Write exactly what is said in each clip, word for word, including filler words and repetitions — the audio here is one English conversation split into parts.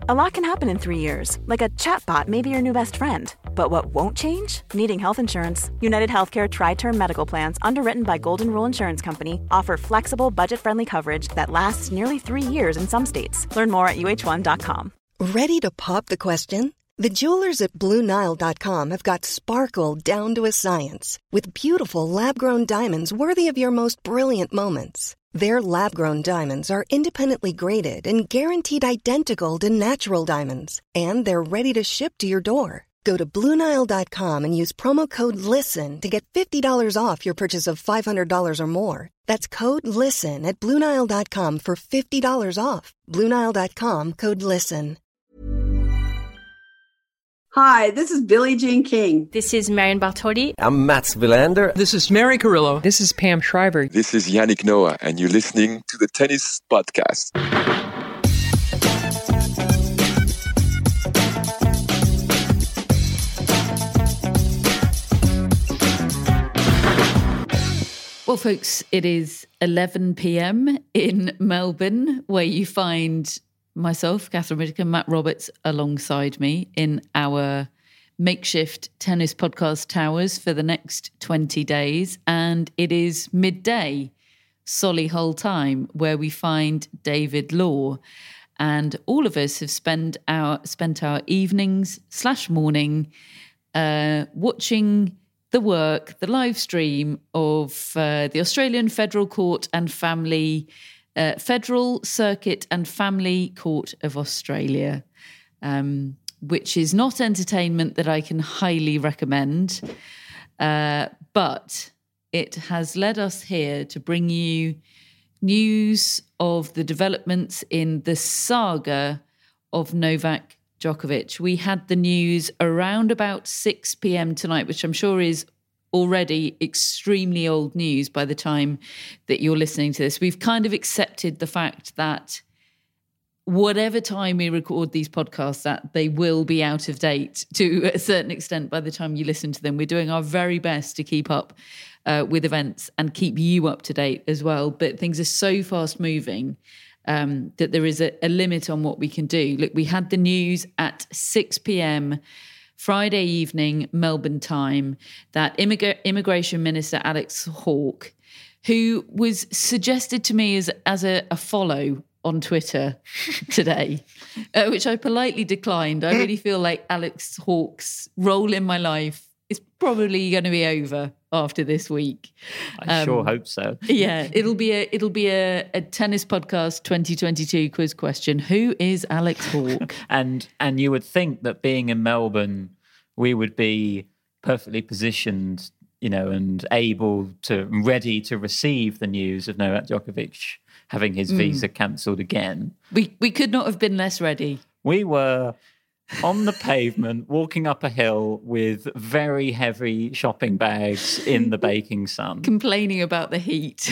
A lot can happen in three years, like a chatbot may be your new best friend. But what won't change? Needing health insurance. United Healthcare Tri-Term Medical Plans, underwritten by Golden Rule Insurance Company, offer flexible, budget-friendly coverage that lasts nearly three years in some states. Learn more at U H one dot com. Ready to pop the question? The jewelers at Blue Nile dot com have got sparkle down to a science with beautiful lab-grown diamonds worthy of your most brilliant moments. Their lab-grown diamonds are independently graded and guaranteed identical to natural diamonds, and they're ready to ship to your door. Go to Blue Nile dot com and use promo code LISTEN to get fifty dollars off your purchase of five hundred dollars or more. That's code LISTEN at Blue Nile dot com for fifty dollars off. Blue Nile dot com, code LISTEN. Hi, this is Billie Jean King. This is Marion Bartoli. I'm Mats Wilander. This is Mary Carrillo. This is Pam Shriver. This is Yannick Noah, and you're listening to the Tennis Podcast. Well, folks, it is eleven p.m. in Melbourne, where you find myself, Catherine Whitaker, Matt Roberts alongside me in our makeshift tennis podcast towers for the next twenty days. And it is midday, Solihull time, where we find David Law. And all of us have spent our, spent our evenings slash morning uh, watching the work, the live stream of uh, the Australian Federal Court and Family Uh, Federal Circuit and Family Court of Australia, um, which is not entertainment that I can highly recommend, uh, but it has led us here to bring you news of the developments in the saga of Novak Djokovic. We had the news around about six p.m. tonight, which I'm sure is already extremely old news by the time that you're listening to this. We've kind of accepted the fact that whatever time we record these podcasts, that they will be out of date to a certain extent by the time you listen to them. We're doing our very best to keep up uh, with events and keep you up to date as well. But things are so fast moving um, that there is a, a limit on what we can do. Look, we had the news at six p.m. Friday evening, Melbourne time, that Immig- Immigration Minister Alex Hawke, who was suggested to me as, as a, a follow on Twitter today, uh, which I politely declined. I really feel like Alex Hawke's role in my life is probably going to be over after this week. I um, sure hope so. Yeah, it'll be a it'll be a, a tennis podcast twenty twenty-two quiz question. Who is Alex Hawke? and and you would think that being in Melbourne, we would be perfectly positioned, you know, and able to ready to receive the news of Novak Djokovic having his mm. visa cancelled again. We we could not have been less ready. We were on the pavement, walking up a hill with very heavy shopping bags in the baking sun. Complaining about the heat.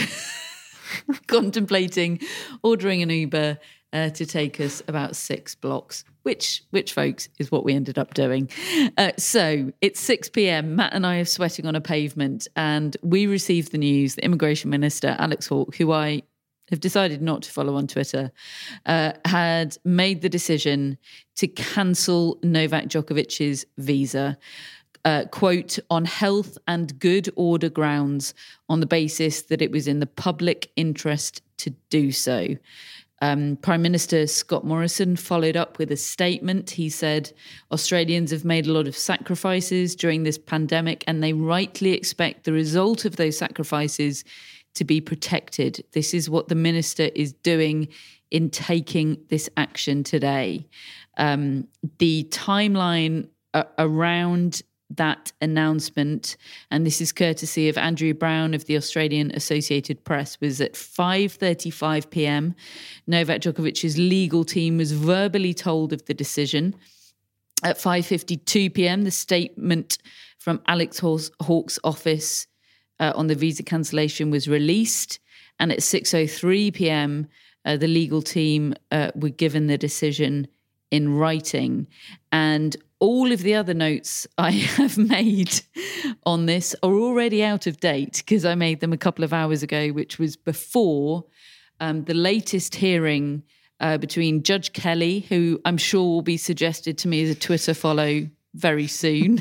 Contemplating ordering an Uber uh, to take us about six blocks, which, which folks, is what we ended up doing. Uh, so it's six p.m. Matt and I are sweating on a pavement, and we received the news that Immigration Minister Alex Hawke, who I have decided not to follow on Twitter, uh, had made the decision to cancel Novak Djokovic's visa, uh, quote, on health and good order grounds, on the basis that it was in the public interest to do so. Um, Prime Minister Scott Morrison followed up with a statement. He said, Australians have made a lot of sacrifices during this pandemic, and they rightly expect the result of those sacrifices to be protected. This is what the minister is doing in taking this action today. Um, the timeline uh, around that announcement, and this is courtesy of Andrew Brown of the Australian Associated Press, was at five thirty-five p.m. Novak Djokovic's legal team was verbally told of the decision. At five fifty-two p.m, the statement from Alex Hawke's office uh, on the visa cancellation was released. And at six oh three p.m, uh, the legal team uh, were given the decision in writing. And all of the other notes I have made on this are already out of date because I made them a couple of hours ago, which was before um, the latest hearing uh, between Judge Kelly, who I'm sure will be suggested to me as a Twitter follow very soon,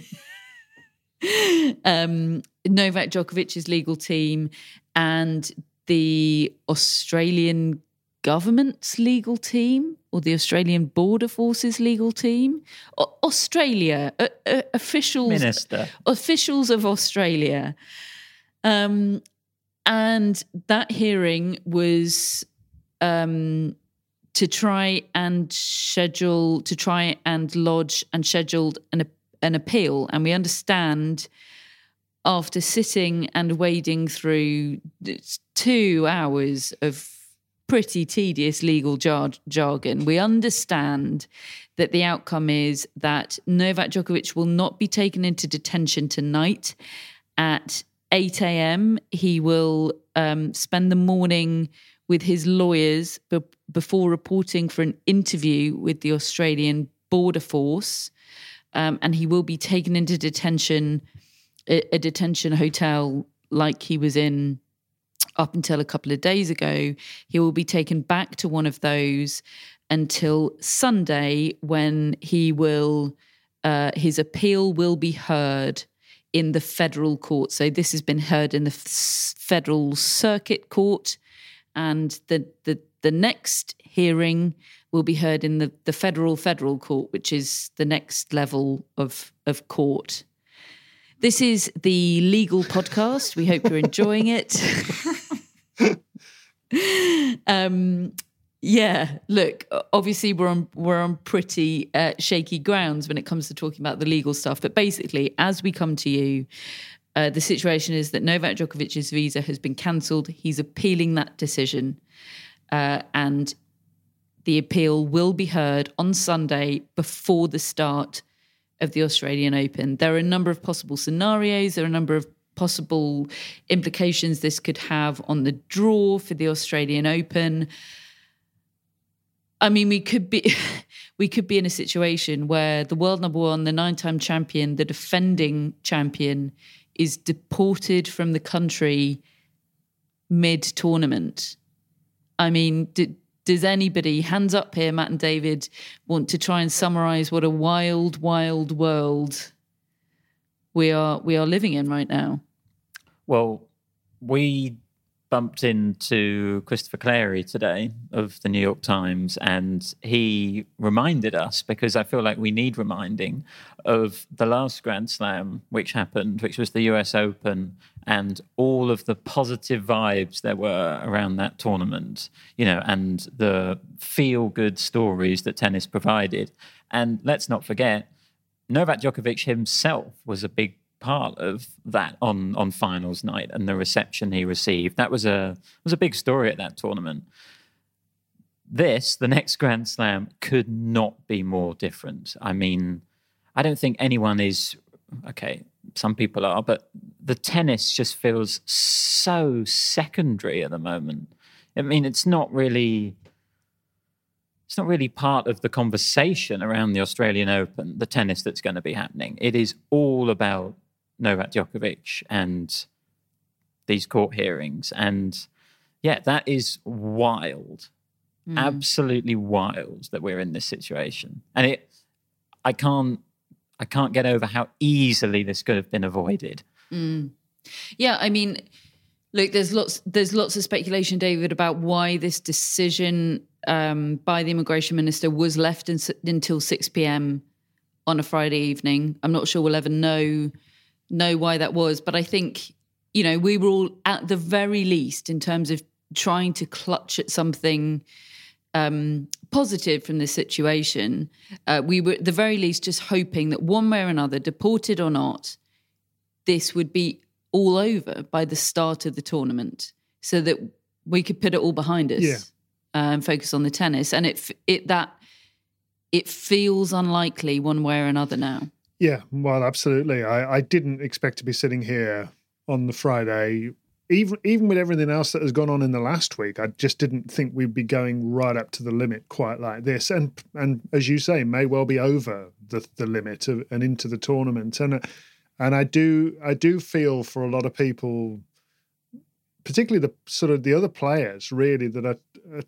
um, Novak Djokovic's legal team, and the Australian government's legal team, or the Australian Border Forces legal team. O- Australia, uh, uh, officials, Minister. officials of Australia. Um, and that hearing was um, to try and schedule, to try and lodge and scheduled an, an appeal. And we understand, after sitting and wading through two hours of pretty tedious legal jar- jargon, we understand that the outcome is that Novak Djokovic will not be taken into detention tonight. At eight a.m, he will um, spend the morning with his lawyers be- before reporting for an interview with the Australian Border Force, um, and he will be taken into detention, a, a detention hotel like he was in up until a couple of days ago. He will be taken back to one of those until Sunday, when he will, uh, his appeal will be heard in the federal court. So this has been heard in the f- federal circuit court, and the, the, the next hearing will be heard in the, the federal federal court, which is the next level of, of court. This is the legal podcast. We hope you're enjoying it. um, yeah, look, obviously we're on we're on pretty uh, shaky grounds when it comes to talking about the legal stuff. But basically, as we come to you, uh, the situation is that Novak Djokovic's visa has been cancelled. He's appealing that decision, uh, and the appeal will be heard on Sunday before the start of the Australian Open. There are a number of possible scenarios. There are a number of possible implications this could have on the draw for the Australian Open. I mean, we could be we could be in a situation where the world number one, the nine-time champion, the defending champion, is deported from the country mid-tournament. I mean, did, does anybody, hands up here, Matt and David, want to try and summarise what a wild, wild world we are we are living in right now? Well, we bumped into Christopher Clarey today of the New York Times, and he reminded us, because I feel like we need reminding, of the last Grand Slam which happened, which was the U S Open, and all of the positive vibes there were around that tournament, you know, and the feel-good stories that tennis provided. And let's not forget, Novak Djokovic himself was a big part of that on, on finals night, and the reception he received. That was a was a big story at that tournament. This, the next Grand Slam, could not be more different. I mean, I don't think anyone is, okay, some people are, but the tennis just feels so secondary at the moment. I mean, it's not really... It's not really part of the conversation around the Australian Open, the tennis that's going to be happening. It is all about Novak Djokovic and these court hearings. And yeah, that is wild. Mm. Absolutely wild that we're in this situation. And it, I can't, I can't get over how easily this could have been avoided. Mm. Yeah, I mean, look, there's lots, there's lots of speculation, David, about why this decision um, by the immigration minister was left in, until six p.m. on a Friday evening. I'm not sure we'll ever know know why that was, but I think, you know, we were all, at the very least, in terms of trying to clutch at something um, positive from this situation, uh, we were at the very least just hoping that one way or another, deported or not, this would be all over by the start of the tournament, so that we could put it all behind us. Yeah. uh, and focus on the tennis. And it it that it feels unlikely one way or another now. Yeah, well, absolutely. I, I didn't expect to be sitting here on the Friday, even even with everything else that has gone on in the last week. I just didn't think we'd be going right up to the limit quite like this. And and as you say, may well be over the the limit of, and into the tournament. And and I do I do feel for a lot of people, particularly the sort of the other players, really, that are, are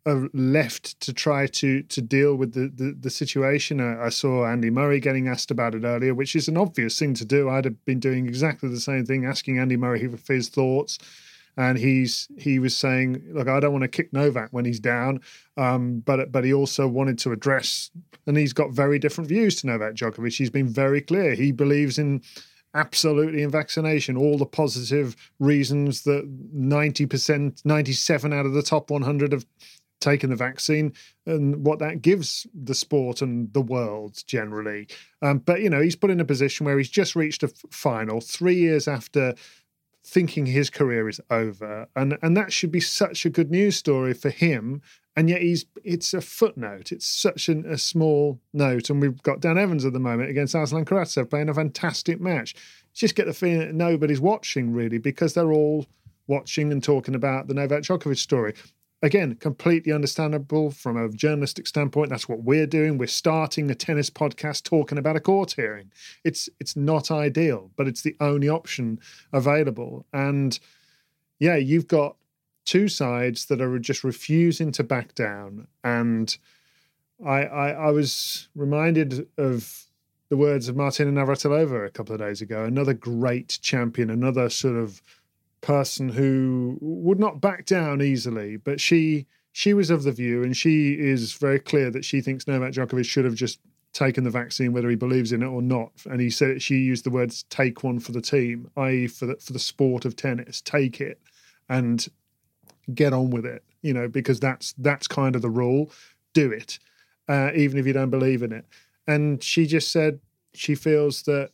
are left to try to to deal with the, the, the situation. I, I saw Andy Murray getting asked about it earlier, which is an obvious thing to do. I'd have been doing exactly the same thing, asking Andy Murray for his thoughts. And he's he was saying, look, I don't want to kick Novak when he's down, um, but but he also wanted to address, and he's got very different views to Novak Djokovic. He's been very clear. He believes in absolutely in vaccination, all the positive reasons that ninety percent, ninety-seven out of the top one hundred have taken the vaccine and what that gives the sport and the world generally. Um, but, you know, he's put in a position where he's just reached a f- final three years after thinking his career is over. And, and that should be such a good news story for him. And yet he's it's a footnote. It's such an, a small note. And we've got Dan Evans at the moment against Aslan Karatsev playing a fantastic match. Just get the feeling that nobody's watching really, because they're all watching and talking about the Novak Djokovic story. Again, completely understandable from a journalistic standpoint. That's what we're doing. We're starting a tennis podcast talking about a court hearing. It's it's not ideal, but it's the only option available. And yeah, you've got two sides that are just refusing to back down. And I, I, I was reminded of the words of Martina Navratilova a couple of days ago, another great champion, another sort of person who would not back down easily, but she she was of the view, and she is very clear that she thinks Novak Djokovic should have just taken the vaccine, whether he believes in it or not. And he said she used the words "take one for the team," that is, for the for the sport of tennis, take it and get on with it. You know, because that's that's kind of the rule. Do it, uh, even if you don't believe in it. And she just said she feels that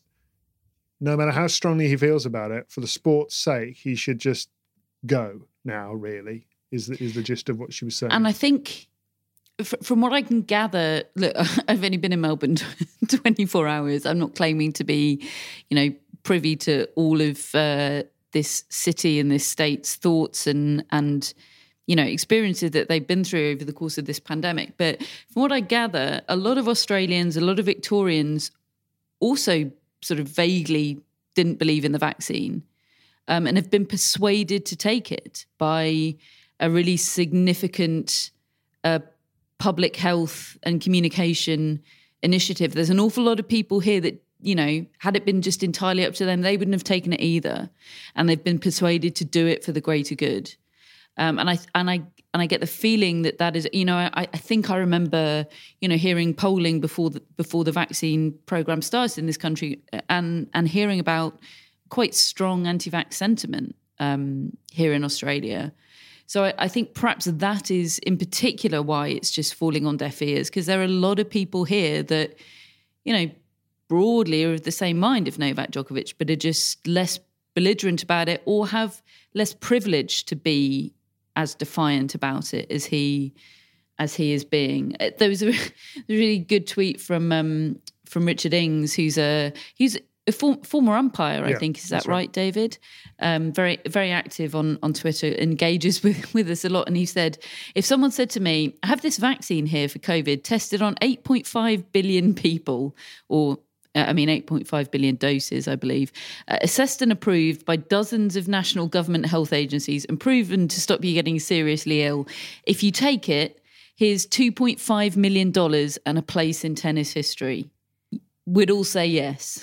no matter how strongly he feels about it, for the sport's sake, he should just go now, really, is the, is the gist of what she was saying. And I think, f- from what I can gather, look, I've only been in Melbourne twenty-four hours. I'm not claiming to be, you know, privy to all of uh, this city and this state's thoughts and, and, you know, experiences that they've been through over the course of this pandemic. But from what I gather, a lot of Australians, a lot of Victorians also sort of vaguely didn't believe in the vaccine um, and have been persuaded to take it by a really significant uh, public health and communication initiative. There's an awful lot of people here that, you know, had it been just entirely up to them, they wouldn't have taken it either. And they've been persuaded to do it for the greater good. Um, and I and I and I get the feeling that that is, you know, I, I think I remember, you know, hearing polling before the before the vaccine program started in this country, and and hearing about quite strong anti-vax sentiment um, here in Australia. So I, I think perhaps that is in particular why it's just falling on deaf ears, because there are a lot of people here that, you know, broadly are of the same mind of Novak Djokovic, but are just less belligerent about it or have less privilege to be as defiant about it as he as he is being. There was a really good tweet from um, from Richard Ings, who's a he's a for, former umpire, I yeah, think. Is that right, right, David? Um, very very active on on Twitter, engages with with us a lot. And he said, if someone said to me, I have this vaccine here for COVID, tested on eight point five billion people, or I mean, eight point five billion doses, I believe, uh, assessed and approved by dozens of national government health agencies and proven to stop you getting seriously ill. If you take it, here's two point five million dollars and a place in tennis history. We'd all say yes.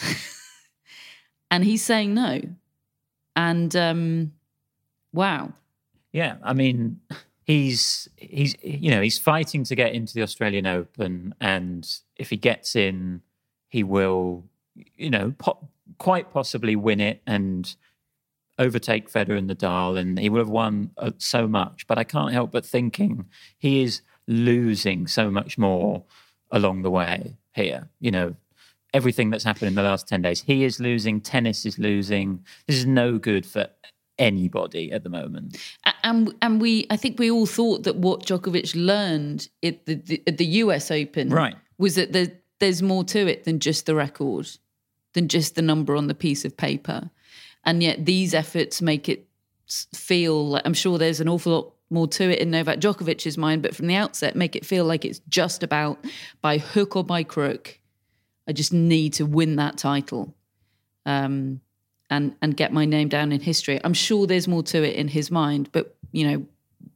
And he's saying no. And um, wow. Yeah, I mean, he's, he's, you know, he's fighting to get into the Australian Open. And if he gets in, he will, you know, po- quite possibly win it and overtake Federer and Nadal, and he will have won uh, so much. But I can't help but thinking he is losing so much more along the way here. You know, everything that's happened in the last ten days, he is losing, tennis is losing. This is no good for anybody at the moment. And and we, I think we all thought that what Djokovic learned at the, the, at the U S Open right. was that the there's more to it than just the record, than just the number on the piece of paper. And yet these efforts make it feel like, I'm sure there's an awful lot more to it in Novak Djokovic's mind, but from the outset, make it feel like it's just about, by hook or by crook, I just need to win that title um, and, and get my name down in history. I'm sure there's more to it in his mind, but, you know,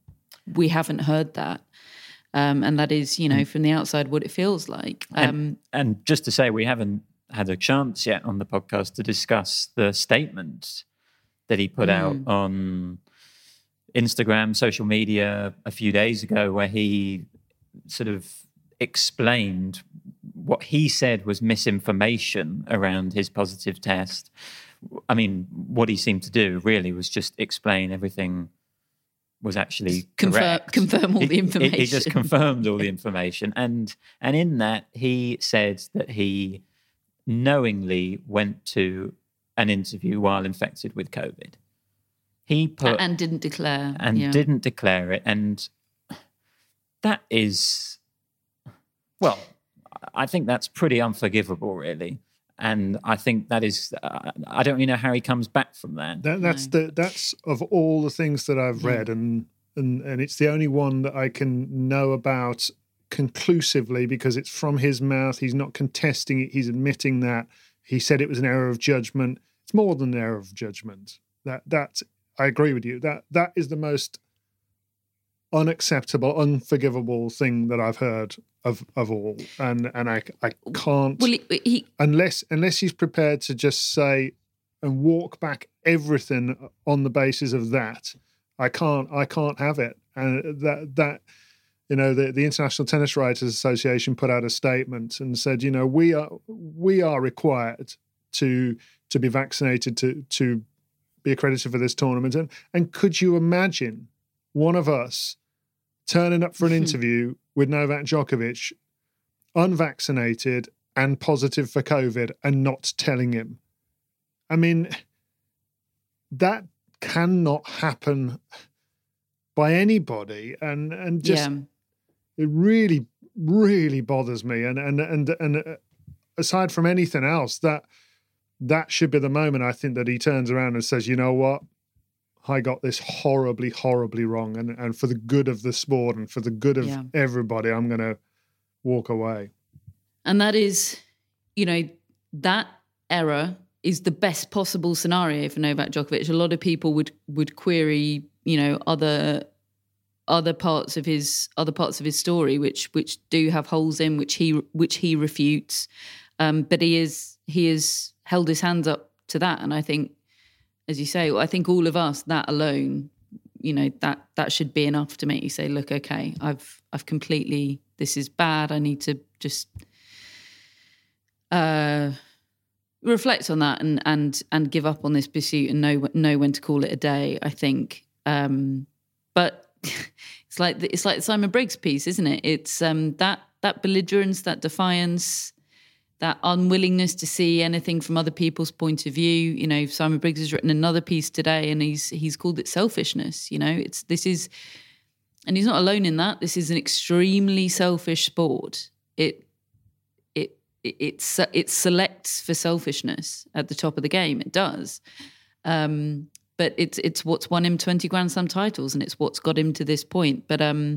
we haven't heard that. Um, and that is, you know, from the outside, what it feels like. Um, and, and just to say, we haven't had a chance yet on the podcast to discuss the statement that he put mm. out on Instagram, social media a few days ago, where he sort of explained what he said was misinformation around his positive test. I mean, what he seemed to do really was just explain everything was actually confirm, correct. Confirm all he, the information. He, he just confirmed all the information. And and in that, he said that he knowingly went to an interview while infected with COVID. He put... And didn't declare. And yeah. didn't declare it. And that is... Well, I think that's pretty unforgivable, really. And I think that is, uh, I don't really know how he comes back from that. that that's no. the that's of all the things that I've read, yeah. and, and and it's the only one that I can know about conclusively because it's from his mouth. He's not contesting it. He's admitting that. He said it was an error of judgment. It's more than an error of judgment. That that I agree with you. That that is the most unacceptable, unforgivable thing that I've heard of of all, and and I I can't well, he, he, unless unless he's prepared to just say and walk back everything on the basis of that. I can't I can't have it, and that that you know the the International Tennis Writers Association put out a statement and said, you know, we are we are required to to be vaccinated to to be accredited for this tournament, and and could you imagine one of us turning up for an interview with Novak Djokovic, unvaccinated and positive for COVID, and not telling him? I mean, that cannot happen by anybody, and and just yeah. it really, really bothers me. And and and and aside from anything else, that that should be the moment I think that he turns around and says, you know what, I got this horribly, horribly wrong, and, and for the good of the sport and for the good of yeah. everybody, I'm going to walk away. And that is, you know, that error is the best possible scenario for Novak Djokovic. A lot of people would would query, you know, other other parts of his other parts of his story, which which do have holes in, which he which he refutes. Um, but he is he has held his hands up to that, and I think, as you say, I think all of us, that alone, you know, that that should be enough to make you say, look, okay, I've I've completely, this is bad. I need to just uh, reflect on that and and and give up on this pursuit and know know when to call it a day, I think. Um, but it's like the, it's like the Simon Briggs piece, isn't it? It's um, that that belligerence, that defiance, that unwillingness to see anything from other people's point of view. You know, Simon Briggs has written another piece today, and he's he's called it selfishness. You know, it's this is, and he's not alone in that. This is an extremely selfish sport. It it it it, it selects for selfishness at the top of the game. It does, um, but it's it's what's won him twenty Grand Slam titles, and it's what's got him to this point. But um,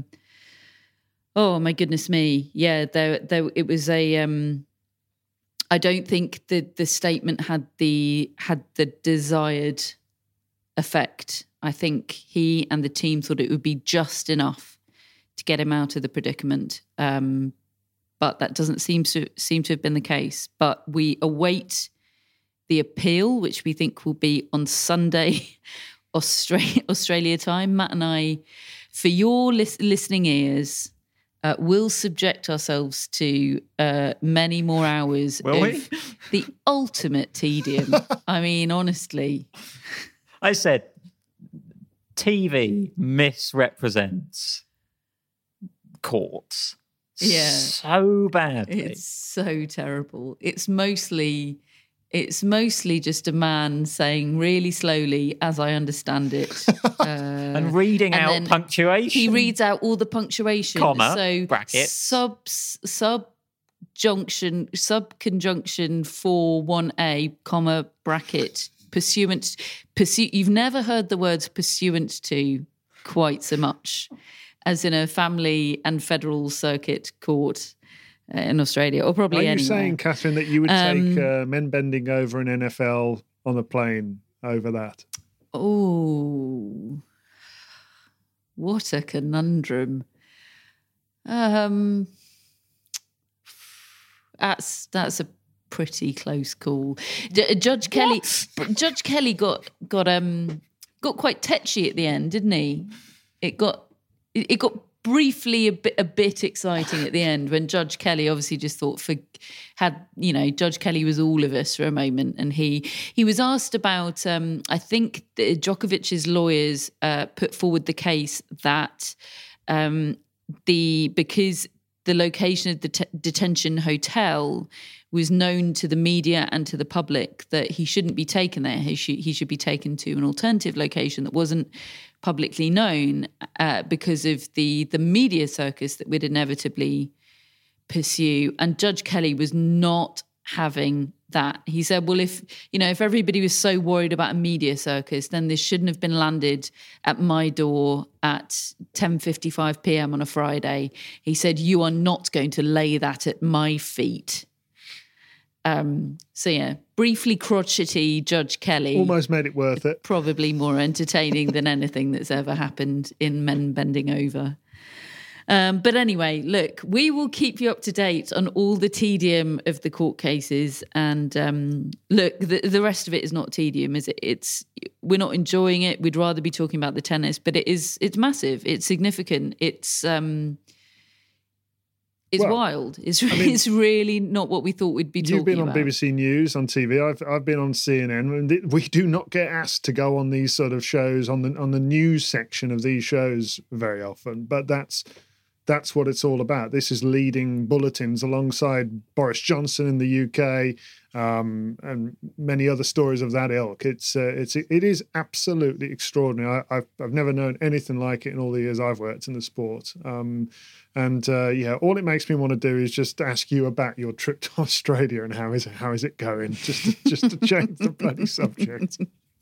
oh my goodness me, yeah, there there it was a um. I don't think the the statement had the had the desired effect. I think he and the team thought it would be just enough to get him out of the predicament, um, but that doesn't seem to seem to have been the case. But we await the appeal, which we think will be on Sunday, Australia, Australia time. Matt and I, for your lis- listening ears, Uh, we'll subject ourselves to uh, many more hours Will of we? the ultimate tedium. I mean, honestly. I said T V misrepresents courts Yeah. so badly. It's so terrible. It's mostly... It's mostly just a man saying really slowly, as I understand it. Uh, and reading and out then punctuation. He reads out all the punctuation. Comma, so bracket. Sub, subjunction, subconjunction for one A, comma, bracket, pursuant, pursuit. You've never heard the words pursuant to quite so much as in a family and federal circuit court in Australia, or probably anywhere. Are you anywhere. saying, Catherine, that you would Um, take uh, men bending over an N F L on a plane over that? Oh, What a conundrum. Um, that's that's a pretty close call. D- Judge Kelly, Judge Kelly got got um got quite tetchy at the end, didn't he? It got it, it got briefly a bit a bit exciting at the end when Judge Kelly obviously just thought for had you know Judge Kelly was all of us for a moment, and he he was asked about um, I think the, Djokovic's lawyers uh, put forward the case that um, the because the location of the t- detention hotel was known to the media and to the public that he shouldn't be taken there. He should, he should be taken to an alternative location that wasn't publicly known uh, because of the the media circus that would inevitably pursue. And Judge Kelly was not having that. He said, well, if, you know, if everybody was so worried about a media circus, then this shouldn't have been landed at my door at ten fifty-five p.m. on a Friday. He said, you are not going to lay that at my feet. Um, so, yeah, briefly crotchety Judge Kelly. Almost made it worth it. Probably more entertaining than anything that's ever happened in Men Bending Over. Um, but anyway, look, we will keep you up to date on all the tedium of the court cases. And um, look, the, the rest of it is not tedium, is it? It's we're not enjoying it. We'd rather be talking about the tennis, but it is it's massive. It's significant. It's um, it's well, wild. It's I mean, it's really not what we thought we'd be talking about. You've been on B B C News, on T V. I've I've been on C N N. And we do not get asked to go on these sort of shows on the on the news section of these shows very often. But that's. That's what it's all about. This is leading bulletins alongside Boris Johnson in the U K um, and many other stories of that ilk. It's uh, it's it is absolutely extraordinary. I, I've I've never known anything like it in all the years I've worked in the sport. Um, and uh, yeah, all it makes me want to do is just ask you about your trip to Australia and how is it, how is it going? Just to, just to change the bloody subject.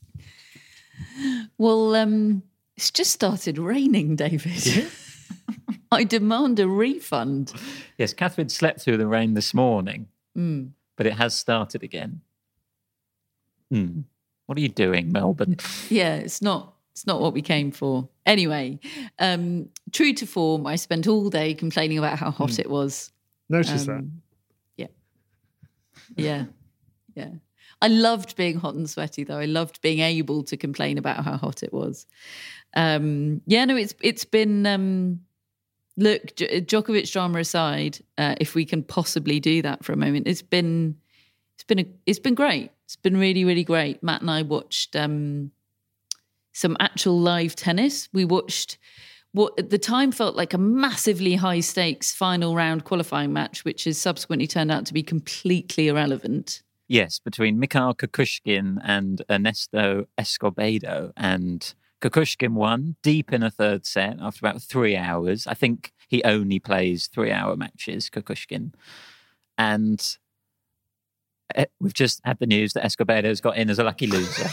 Well, um, it's just started raining, David. Yeah. I demand a refund. Yes, Catherine slept through the rain this morning, mm. but it has started again. Mm. What are you doing, Melbourne? Yeah, it's not it's not what we came for. Anyway, um, true to form, I spent all day complaining about how hot mm. it was. Notice um, that. Yeah. Yeah. Yeah. I loved being hot and sweaty, though. I loved being able to complain about how hot it was. Um, yeah, no, it's it's been... Um, Look, Djokovic drama aside, uh, if we can possibly do that for a moment, it's been it's been a, it's been great. It's been really, really great. Matt and I watched um, some actual live tennis. We watched what at the time felt like a massively high stakes final round qualifying match, which has subsequently turned out to be completely irrelevant. Yes, between Mikhail Kukushkin and Ernesto Escobedo, and Kukushkin won deep in a third set after about three hours. I think he only plays three-hour matches, Kukushkin. And we've just had the news that Escobedo's got in as a lucky loser.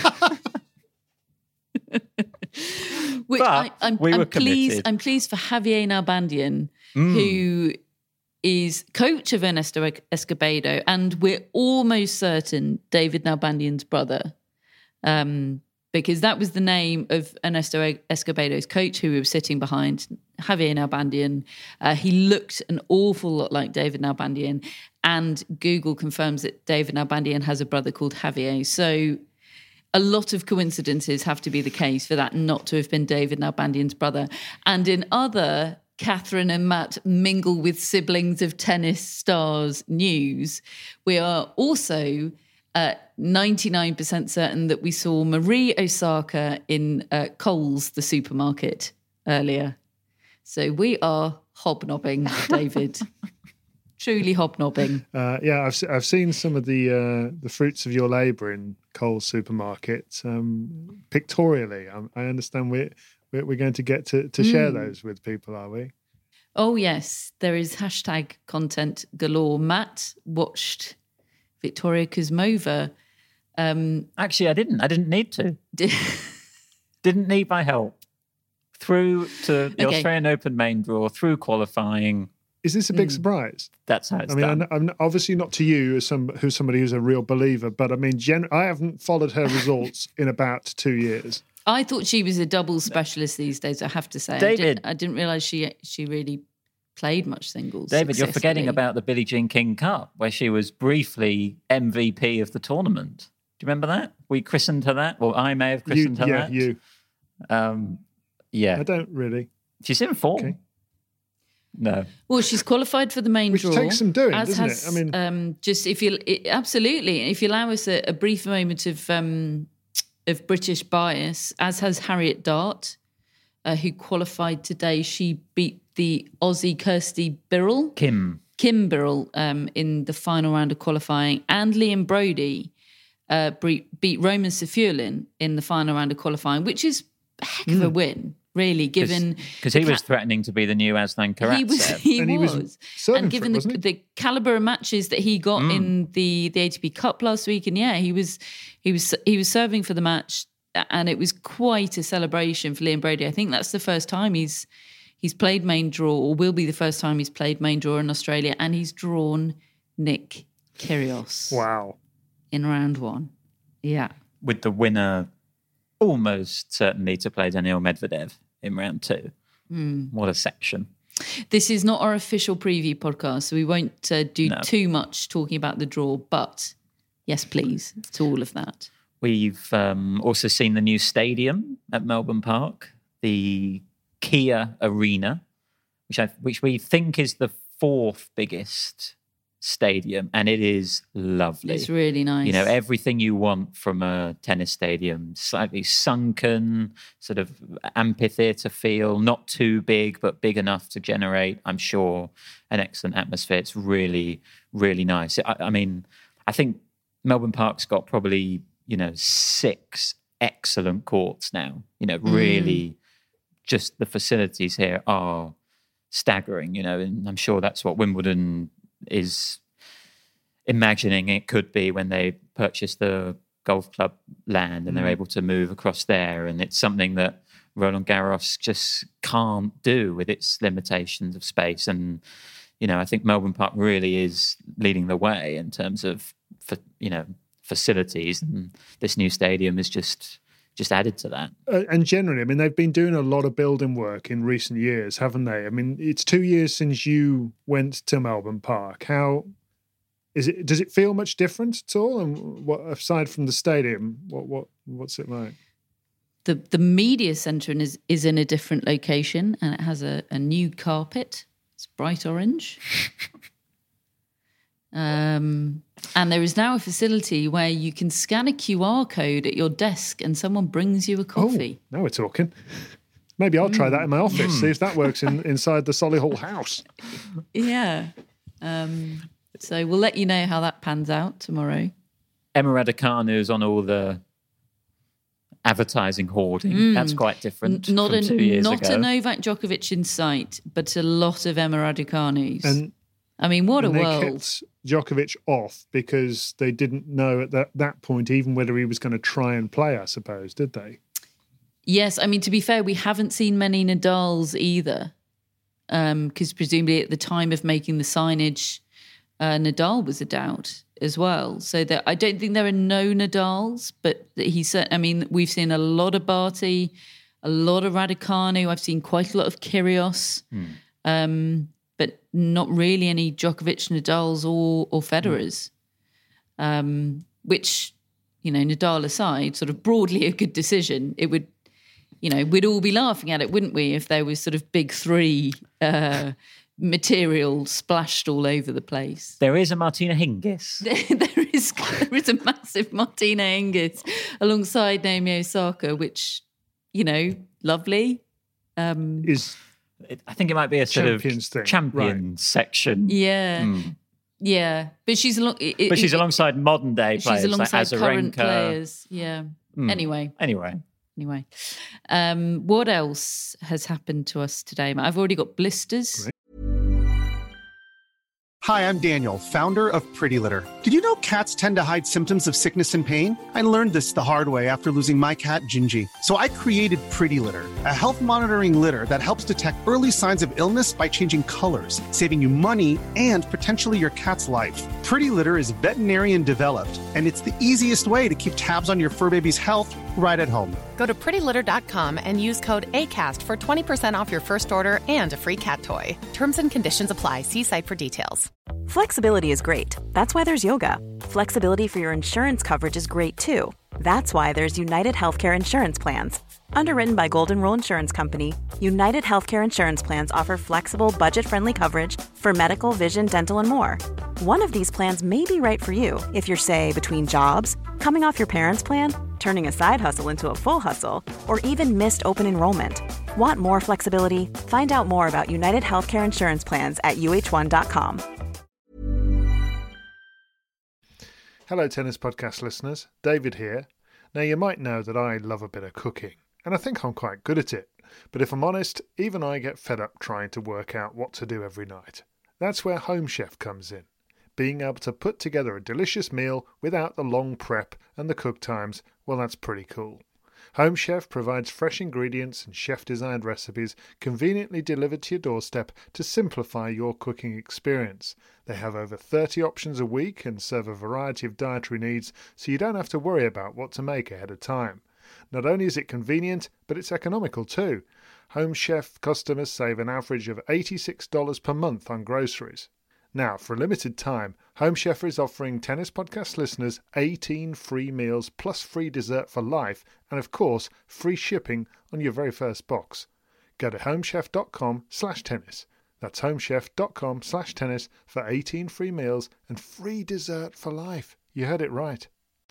Which but I, I'm, we I'm were pleased. committed. I'm pleased for Javier Nalbandian, Mm. who is coach of Ernesto Escobedo, and we're almost certain David Nalbandian's brother. Um, because that was the name of Ernesto Escobedo's coach, who we were sitting behind, Javier Nalbandian. Uh, he looked an awful lot like David Nalbandian, and Google confirms that David Nalbandian has a brother called Javier. So a lot of coincidences have to be the case for that not to have been David Nalbandian's brother. And in other Catherine and Matt mingle with siblings of tennis stars news, we are also... Uh, ninety-nine percent certain that we saw Marie Osaka in uh, Coles, the supermarket, earlier. So we are hobnobbing, David. Truly hobnobbing. Uh, yeah, I've I've seen some of the uh, the fruits of your labour in Coles supermarket um, pictorially. I, I understand we're we're going to get to, to share mm. those with people, are we? Oh yes, there is hashtag content galore. Matt watched Victoria Kuzmova. Um, Actually, I didn't. I didn't need to. Didn't need my help. Through to the okay. Australian Open main draw, through qualifying. Is this a big mm. surprise? That's how it's I mean, done. I'm, I'm obviously not to you as some who's somebody who's a real believer, but I mean, gen- I haven't followed her results in about two years. I thought she was a doubles specialist these days, I have to say. David. I didn't, I didn't realise she she really played much singles. David, you're forgetting successfully. about the Billie Jean King Cup, where she was briefly M V P of the tournament. Do you remember that? We christened her that, or I may have You, christened her yeah, that. you. Um, yeah. I don't really. She's in form. Okay. No. Well, she's qualified for the main Which draw. takes some doing, as doesn't has, it? I mean- um, just if you it, absolutely, if you allow us a, a brief moment of um, of British bias, as has Harriet Dart, uh, who qualified today. She beat the Aussie Kirsty Birrell, Kim. Kim Birrell, um, in the final round of qualifying, and Liam Brody uh, beat, beat Roman Safulin in the final round of qualifying, which is a heck of a win, really, given Because the he was ca- threatening to be the new Aslan Karatsev. he was, he And he was was, serving and for it, given wasn't the, he? the caliber of matches that he got in the, the A T P Cup last week, and yeah, he was he was he was serving for the match, and it was quite a celebration for Liam Brody. I think that's the first time he's he's played main draw, or will be the first time he's played main draw in Australia, and he's drawn Nick Kyrgios Wow. in round one. Yeah. With the winner almost certainly to play Daniil Medvedev in round two. What a section. This is not our official preview podcast, so we won't uh, do No. too much talking about the draw, but yes, please, to all of that. We've um, also seen the new stadium at Melbourne Park, the Kia Arena, which I, which we think is the fourth biggest stadium, and it is lovely. It's really nice. You know, everything you want from a tennis stadium, slightly sunken, sort of amphitheatre feel, not too big, but big enough to generate, I'm sure, an excellent atmosphere. It's really, really nice. I, I mean, I think Melbourne Park's got probably, you know, six excellent courts now. You know, really just the facilities here are staggering, you know, and I'm sure that's what Wimbledon is imagining it could be when they purchase the golf club land and they're able to move across there. And it's something that Roland Garros just can't do with its limitations of space. And, you know, I think Melbourne Park really is leading the way in terms of, for, you know, facilities. And this new stadium is just just added to that. Uh, and generally, I mean, they've been doing a lot of building work in recent years, haven't they? I mean, it's two years since you went to Melbourne Park. How is it? Does it feel much different at all? And what, aside from the stadium, what what what's it like? the the media centre is is in a different location, and it has a, a new carpet. It's bright orange. Um, and there is now a facility where you can scan a Q R code at your desk and someone brings you a coffee. Oh, now we're talking. Maybe I'll try that in my office, see if that works in, inside the Solihull house. Yeah. Um, so we'll let you know how that pans out tomorrow. Emma Raducanu is on all the advertising hoarding. That's quite different N- not from a, two years not ago. a Novak Djokovic in sight, but a lot of Emma Raducanu's. And I mean, what and a they world. kept Djokovic off because they didn't know at that, that point even whether he was going to try and play, I suppose, did they? Yes, I mean, to be fair, we haven't seen many Nadals either, because presumably at the time of making the signage, uh, Nadal was a doubt as well. So that I don't think there are no Nadals, but he said, I mean, we've seen a lot of Barty, a lot of Raducanu. I've seen quite a lot of Kyrgios, um, but not really any Djokovic, Nadals, or or Federers. Um, which, you know, Nadal aside, sort of broadly a good decision. It would. You know, we'd all be laughing at it, wouldn't we, if there was sort of big three uh, material splashed all over the place. There is a Martina Hingis. there is there is a massive Martina Hingis alongside Naomi Osaka, which, you know, lovely. Um, Is It- I think it might be a sort Champions of thing, champion right. section. yeah, yeah, but she's along. it- But she's it- alongside modern day She's players like alongside current Azarenka. players. Yeah. Anyway. Anyway, Anyway, um, what else has happened to us today? I've already got blisters. Hi, I'm Daniel, founder of Pretty Litter. Did you know cats tend to hide symptoms of sickness and pain? I learned this the hard way after losing my cat, Gingy. So I created Pretty Litter, a health monitoring litter that helps detect early signs of illness by changing colors, saving you money and potentially your cat's life. Pretty Litter is veterinarian developed, and it's the easiest way to keep tabs on your fur baby's health right at home. Go to pretty litter dot com and use code ACAST for twenty percent off your first order and a free cat toy. Terms and conditions apply. See site for details. Flexibility is great. That's why there's yoga. Flexibility for your insurance coverage is great too. That's why there's United Healthcare Insurance Plans. Underwritten by Golden Rule Insurance Company, United Healthcare Insurance Plans offer flexible, budget-friendly coverage for medical, vision, dental, and more. One of these plans may be right for you if you're, say, between jobs, coming off your parents' plan, turning a side hustle into a full hustle, or even missed open enrollment. Want more flexibility? Find out more about United Healthcare Insurance Plans at U H one dot com. Hello, Tennis Podcast listeners. David here. Now, you might know that I love a bit of cooking, and I think I'm quite good at it. But if I'm honest, even I get fed up trying to work out what to do every night. That's where Home Chef comes in. Being able to put together a delicious meal without the long prep and the cook times, well, that's pretty cool. Home Chef provides fresh ingredients and chef-designed recipes conveniently delivered to your doorstep to simplify your cooking experience. They have over thirty options a week and serve a variety of dietary needs, so you don't have to worry about what to make ahead of time. Not only is it convenient, but it's economical too. Home Chef customers save an average of eighty-six dollars per month on groceries. Now, for a limited time, Home Chef is offering Tennis Podcast listeners eighteen free meals plus free dessert for life and, of course, free shipping on your very first box. Go to homechef.com slash tennis. That's homechef.com slash tennis for eighteen free meals and free dessert for life. You heard it right.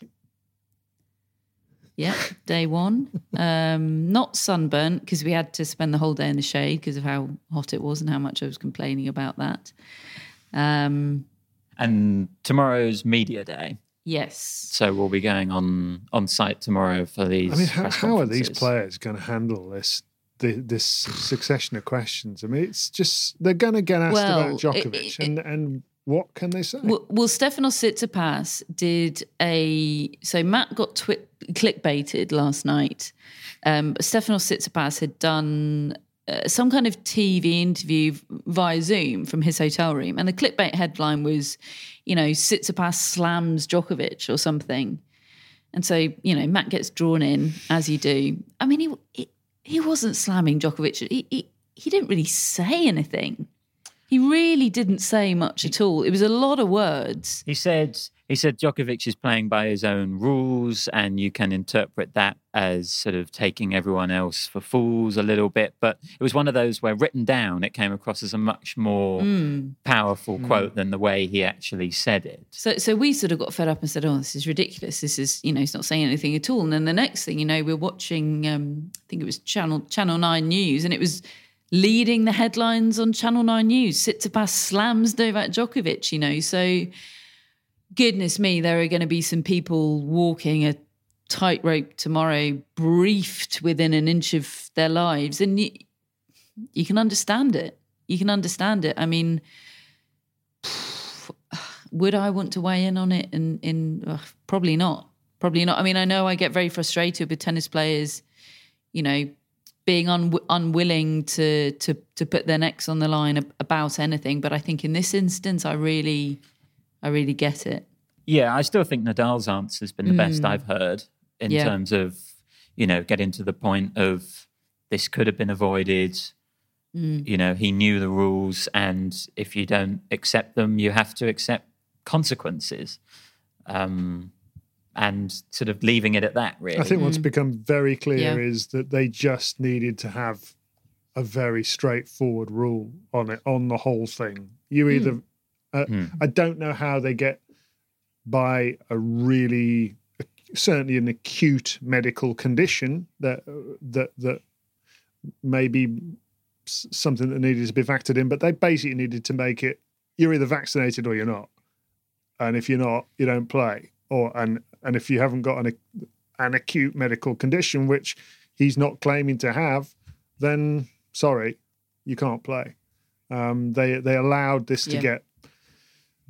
Yeah, day one. Um, not sunburnt because we had to spend the whole day in the shade because of how hot it was and how much I was complaining about that. Um, and tomorrow's media day. Yes. So we'll be going on, on site tomorrow for these. I mean, how, press how are these conferences. players going to handle this the, this succession of questions? I mean, it's just they're going to get asked Well, about Djokovic, it- it- and and what can they say? Well, well, Stefanos Tsitsipas did a... So Matt got twi- clickbaited last night. Um, Stefanos Tsitsipas had done uh, some kind of T V interview via Zoom from his hotel room. And the clickbait headline was, you know, Tsitsipas slams Djokovic or something. And so, you know, Matt gets drawn in, as you do. I mean, he he, he wasn't slamming Djokovic. He, he, he didn't really say anything. He really didn't say much at all. It was a lot of words. He said he said Djokovic is playing by his own rules, and you can interpret that as sort of taking everyone else for fools a little bit. But it was one of those where written down, it came across as a much more Mm. powerful Mm. quote than the way he actually said it. So so we sort of got fed up and said, oh, this is ridiculous. This is, you know, he's not saying anything at all. And then the next thing, you know, we're watching, um, I think it was Channel Channel nine News, and it was leading the headlines on Channel nine News. Tsitsipas slams Novak Djokovic, you know. So goodness me, there are going to be some people walking a tightrope tomorrow, briefed within an inch of their lives. And you, you can understand it. You can understand it. I mean, would I want to weigh in on it? In, in ugh, probably not. Probably not. I mean, I know I get very frustrated with tennis players, you know, being un- unwilling to, to to put their necks on the line ab- about anything. But I think in this instance, I really, I really get it. Yeah, I still think Nadal's answer has been the best Mm. I've heard in Yeah. terms of, you know, getting to the point of this could have been avoided. Mm. You know, he knew the rules, and if you don't accept them, you have to accept consequences. Um, and sort of leaving it at that, really. I think what's Mm. become very clear Yeah. is that they just needed to have a very straightforward rule on it, on the whole thing. You either, uh, Mm. I don't know how they get by a really, certainly an acute medical condition that that that may be s- something that needed to be factored in, but they basically needed to make it, you're either vaccinated or you're not. And if you're not, you don't play. Or and and if you haven't got an an acute medical condition, which he's not claiming to have, then sorry, you can't play. Um, they they allowed this to Yeah. get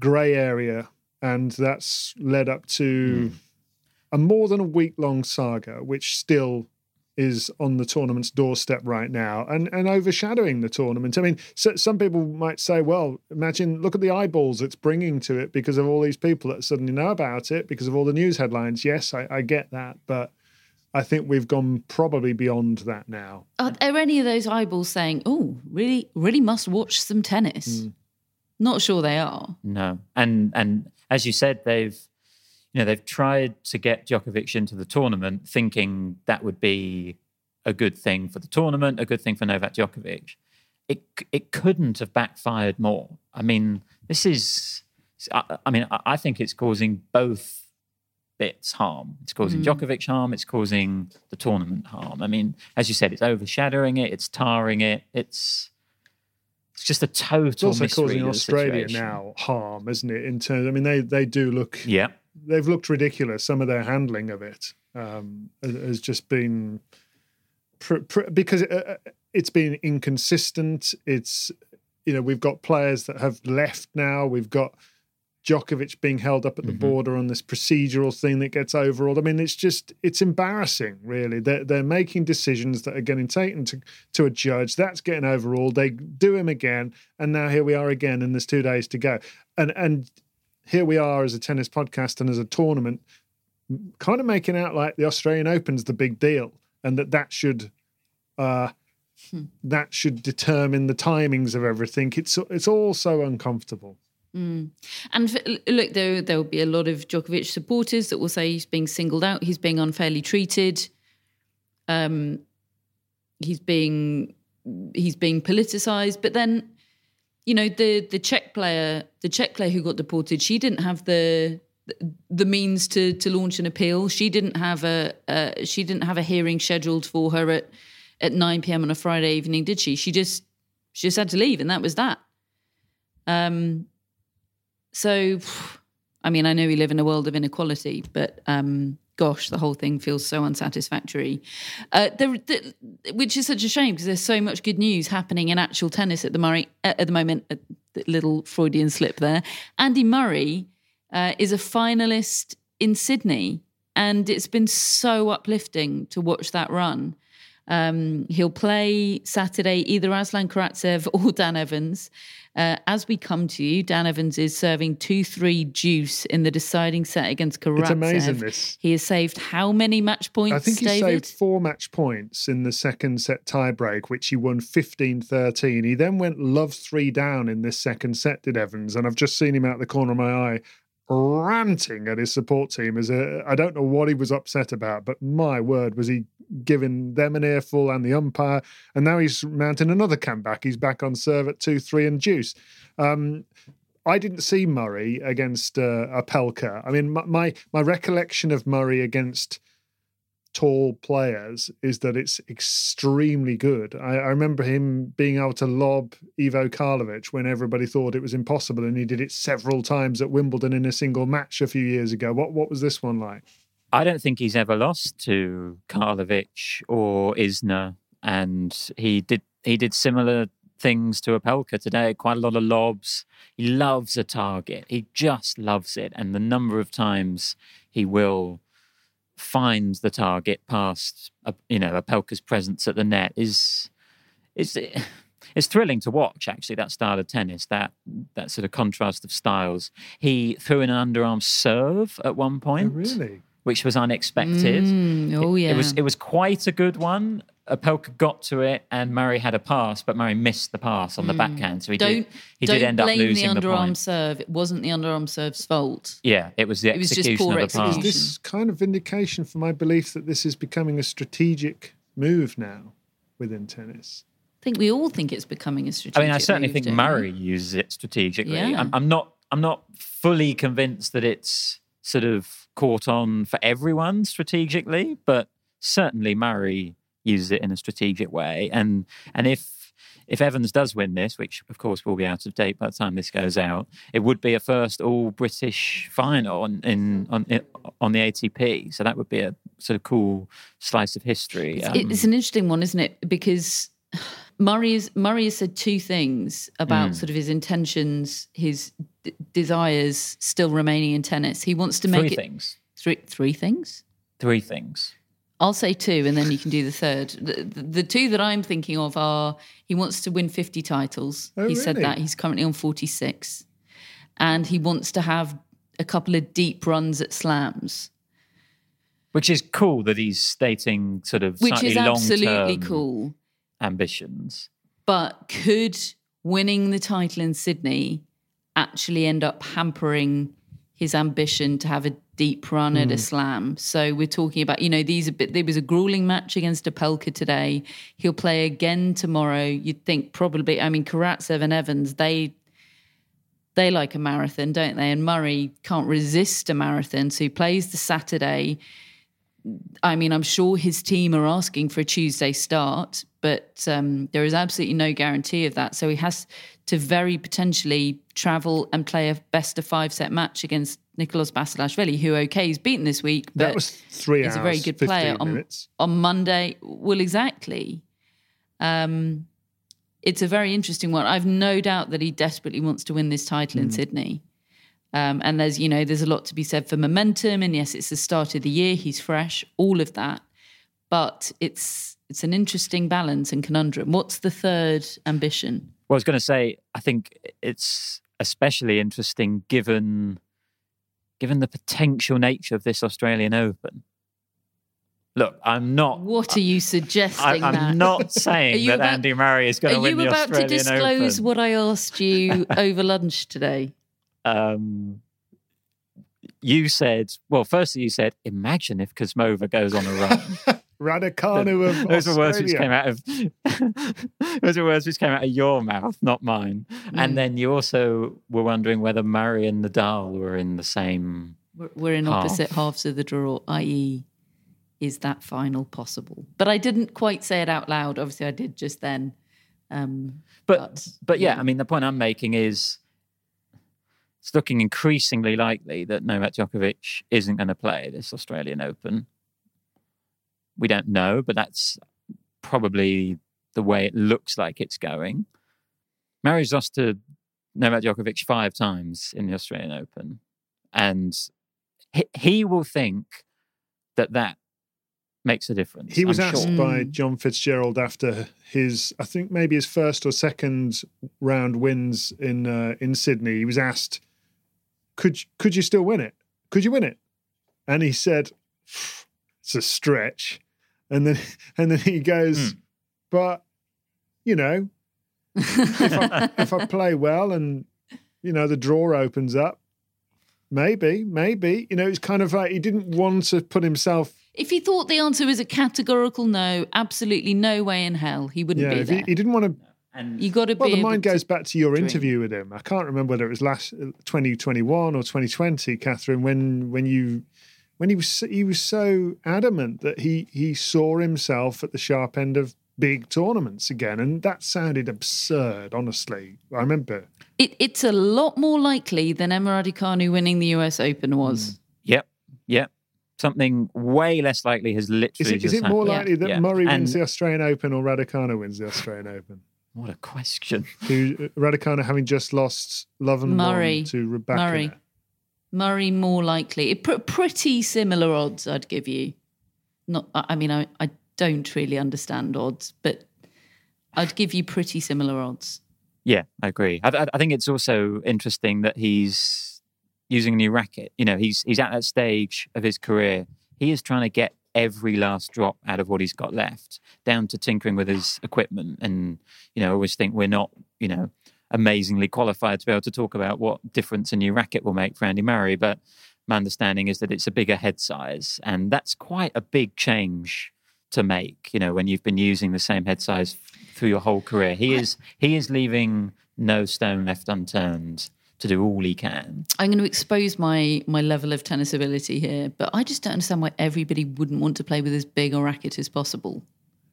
grey area, and that's led up to mm. a more than a week-long saga, which still is on the tournament's doorstep right now and, and overshadowing the tournament. I mean, so, some people might say, well, imagine, look at the eyeballs it's bringing to it because of all these people that suddenly know about it, because of all the news headlines. Yes, I, I get that, but I think we've gone probably beyond that now. Are there any of those eyeballs saying, oh, really, really must watch some tennis? Mm. Not sure they are. No. And and as you said, they've You know, they've tried to get Djokovic into the tournament thinking that would be a good thing for the tournament, a good thing for Novak Djokovic. It it couldn't have backfired more. I mean, this is, I, I mean, I think it's causing both bits harm. It's causing mm. Djokovic harm, it's causing the tournament harm. I mean, as you said, it's overshadowing it, it's tarring it, it's... It's just a total It's also causing of Australia situation. now harm, isn't it? In terms, I mean, they they do look, yeah, they've looked ridiculous. Some of their handling of it um, has just been pr- pr- because it, it's been inconsistent. It's, you know, we've got players that have left now. We've got Djokovic being held up at the mm-hmm. border on this procedural thing that gets overruled. I mean, it's just, it's embarrassing, really. They're, they're making decisions that are getting taken to, to a judge. That's getting overruled. They do him again. And now here we are again, and there's two days to go. And, and here we are as a tennis podcast and as a tournament, kind of making out like the Australian Open's the big deal, and that that should, uh, hmm. that should determine the timings of everything. It's, it's all so uncomfortable. Mm. And look, there there will be a lot of Djokovic supporters that will say he's being singled out, he's being unfairly treated, um, he's being he's being politicised. But then, you know, the the Czech player, the Czech player who got deported, she didn't have the the means to to launch an appeal. She didn't have a uh, she didn't have a hearing scheduled for her at at nine p.m. on a Friday evening, did she? She just she just had to leave, and that was that. Um. So, I mean, I know we live in a world of inequality, but um, gosh, the whole thing feels so unsatisfactory, uh, there, the, which is such a shame because there's so much good news happening in actual tennis at the Murray at the moment. A little Freudian slip there. Andy Murray uh, is a finalist in Sydney, and it's been so uplifting to watch that run. Um, he'll play Saturday either Aslan Karatsev or Dan Evans. Uh, as we come to you, Dan Evans is serving two three deuce in the deciding set against Karatsev. It's amazing, this. He has saved how many match points, I think he David? saved four match points in the second set tiebreak, which he won fifteen thirteen. He then went love three down in this second set, did Evans, and I've just seen him out the corner of my eye ranting at his support team. As a, I don't know what he was upset about, but my word, was he giving them an earful and the umpire, and now he's mounting another comeback. He's back on serve at two three and deuce. Um, I didn't see Murray against uh, Opelka. I mean, my, my my recollection of Murray against tall players is that it's extremely good. I, I remember him being able to lob Ivo Karlovic when everybody thought it was impossible, and he did it several times at Wimbledon in a single match a few years ago. What what was this one like? I don't think he's ever lost to Karlovic or Isner, and he did he did similar things to Opelka today. Quite a lot of lobs. He loves a target. He just loves it, and the number of times he will find the target past, you know, Opelka's presence at the net is is it's thrilling to watch. Actually, that style of tennis, that that sort of contrast of styles. He threw in an underarm serve at one point. Oh, really? Which was unexpected. Mm, oh, yeah. It, it was it was quite a good one. Opelka got to it, and Murray had a pass, but Murray missed the pass on the mm. backhand, so he don't, did he don't did end up losing the the underarm point. serve. It wasn't the underarm serve's fault. Yeah, it was the it was execution just poor of the execution. pass. Is this kind of vindication for my belief that this is becoming a strategic move now within tennis? I think we all think it's becoming a strategic I mean, I certainly move, think don't Murray we? uses it strategically. Yeah. I'm, I'm not. I'm not fully convinced that it's sort of caught on for everyone strategically, but certainly Murray uses it in a strategic way. And and if if Evans does win this, which of course will be out of date by the time this goes out, it would be a first all British final on in on on the A T P. So that would be a sort of cool slice of history. It's, Um, it's an interesting one, isn't it? Because Murray is, Murray has said two things about Mm. sort of his intentions, his d- desires still remaining in tennis. He wants to Three make it things. three three things. Three things. I'll say two, and then you can do the third. The, the, the two that I'm thinking of are he wants to win fifty titles. Oh, he said really? that. He's currently on forty-six. And he wants to have a couple of deep runs at slams. Which is cool that he's stating sort of Which slightly is absolutely long-term cool. ambitions. But could winning the title in Sydney actually end up hampering his ambition to have a deep run Mm. at a slam? So we're talking about, you know, these a bit. There was a grueling match against Opelka today. He'll play again tomorrow. You'd think probably. I mean, Karatsev and Evans, they they like a marathon, don't they? And Murray can't resist a marathon, so he plays the Saturday. I mean, I'm sure his team are asking for a Tuesday start, but um, there is absolutely no guarantee of that. So he has to very potentially travel and play a best of five set match against Nicolas Basilashvili, who, okay, he's beaten this week, but That was three he's hours, a very good player. On, minutes. on Monday, well, exactly. Um, it's a very interesting one. I've no doubt that he desperately wants to win this title Mm. in Sydney. Um, and there's, you know, there's a lot to be said for momentum. And yes, it's the start of the year. He's fresh, all of that. But it's it's an interesting balance and conundrum. What's the third ambition? Well, I was going to say, I think it's especially interesting given given the potential nature of this Australian Open. Look, I'm not... What are you suggesting, I, I'm Matt? not saying that about- Andy Murray is going to Are win you the about to Australian disclose Open. what I asked you over lunch today? Um, you said, well, firstly you said, imagine if Kuzmova goes on a run. Raducanu of Those were words which Australia. came out of those were words which came out of your mouth, not mine. Mm. And then you also were wondering whether Murray and Nadal were in the same. We're, we're in Half. opposite halves of the draw, that is, is that final possible? But I didn't quite say it out loud. Obviously, I did just then. Um, But but, but yeah, I mean, the point I'm making is it's looking increasingly likely that Novak Djokovic isn't going to play this Australian Open. We don't know, but that's probably the way it looks like it's going. Murray's lost to Novak Djokovic five times in the Australian Open. And he, he will think that that makes a difference. He was I'm asked sure. by John Fitzgerald after his, I think maybe his first or second round wins in uh, in Sydney. He was asked, "Could could you still win it? Could you win it?" And he said, "It's a stretch." And then and then he goes, Hmm. "But you know, if I, if I play well and you know the draw opens up, maybe, maybe you know it's kind of like he didn't want to put himself." if he thought the answer was a categorical no, absolutely no way in hell, he wouldn't Yeah, be if there. he, he didn't want to. And You got to Well, be the able mind to goes back to your dream. interview with him. I can't remember whether it was last twenty twenty-one or twenty twenty, Catherine, when when you when he was so- he was so adamant that he he saw himself at the sharp end of big tournaments again, and that sounded absurd. Honestly, I remember. It, it's a lot more likely than Emma Raducanu winning the U S Open was. Yep, yep. Something way less likely has Is literally it, is just it more happened. likely that Yeah. Murray And- wins the Australian Open or Raducanu wins the Australian Open? What a question. Who Raducanu having just lost love and Murray. one to Rebecca. Murray. Murray more likely. It, pr- pretty similar odds, I'd give you. Not, I I mean, I, I don't really understand odds, but I'd give you pretty similar odds. Yeah, I agree. I, I, I think it's also interesting that he's using a new racket. You know, he's he's at that stage of his career. He is trying to get every last drop out of what he's got left, down to tinkering with his equipment. And, you know, I always think we're not, you know, amazingly qualified to be able to talk about what difference a new racket will make for Andy Murray. But my understanding is that it's a bigger head size. And that's quite a big change to make, you know, when you've been using the same head size through your whole career. He is he is leaving no stone left unturned to do all he can. I'm going to expose my my level of tennis ability here, but I just don't understand why everybody wouldn't want to play with as big a racket as possible.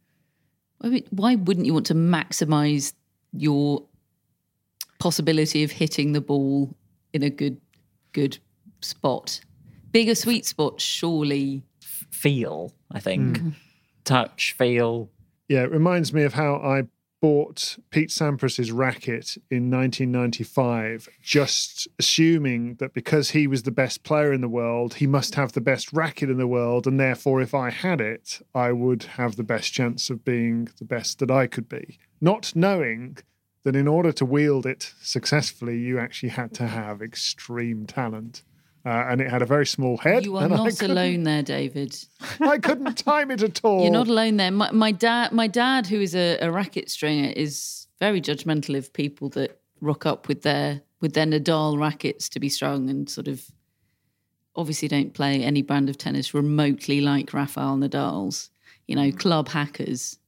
I mean, why wouldn't you want to maximise your possibility of hitting the ball in a good good spot? Bigger sweet spot, surely. Feel, I think. Touch, feel. Yeah, it reminds me of how I bought Pete Sampras's racket in nineteen ninety-five, just assuming that because he was the best player in the world, he must have the best racket in the world, and therefore if I had it, I would have the best chance of being the best that I could be. Not knowing that in order to wield it successfully, you actually had to have extreme talent. Uh, and it had a very small head. You are and not alone there, David. I couldn't time it at all. You're not alone there. My, my dad, my dad, who is a, a racket stringer, is very judgmental of people that rock up with their with their Nadal rackets to be strung and sort of obviously don't play any brand of tennis remotely like Rafael Nadal's. You know, club hackers.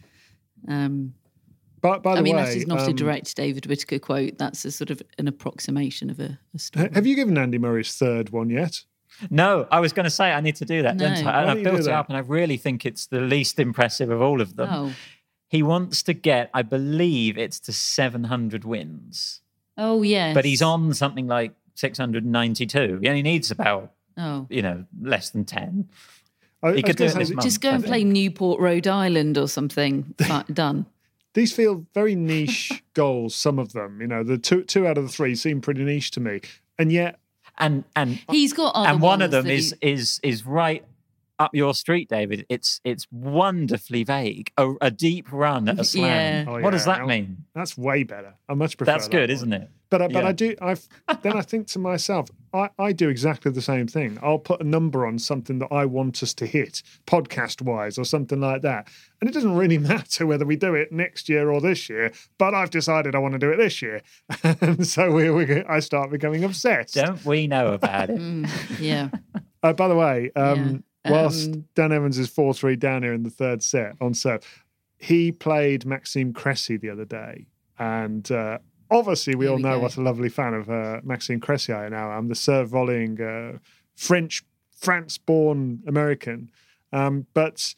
Um, But by the I mean, way, that is not um, a direct David Whittaker quote. That's a sort of an approximation of a, a story. Have you given Andy Murray's third one yet? No, I was going to say I need to do that. No. Don't I? Why And don't I've you built do it that? up, and I really think it's the least impressive of all of them. Oh. He wants to get, I believe, it's to seven hundred wins, Oh, yes. but he's on something like six hundred ninety-two. He only needs about, Oh. you know, less than ten. I, I He was could do gonna it say, this month. Just go I and think. play Newport, Rhode Island or something. Fi- Done. These feel very niche goals, some of them. You know, the two two out of the three seem pretty niche to me. And yet, And and He's got other and one of ones them that is he- is is right up your street, David. It's it's wonderfully vague. A, a deep run at a slam. Yeah. Oh, What does yeah. that mean? that's way better. I much prefer That's that good, one. isn't it? But I, but Yeah. I do. I've then I think to myself, I, I do exactly the same thing. I'll put a number on something that I want us to hit, podcast wise, or something like that, and it doesn't really matter whether we do it next year or this year. But I've decided I want to do it this year, and so we, we I start becoming obsessed. Don't we know about it? Mm, yeah. Uh, by the way, um, Yeah. whilst Um, Dan Evans is four three down here in the third set on serve, he played Maxime Cressy the other day, and. Uh, Obviously, we Here all we know go. what a lovely fan of uh, Maxime Cressy I now am, the serve volleying uh, French, France-born American. Um, but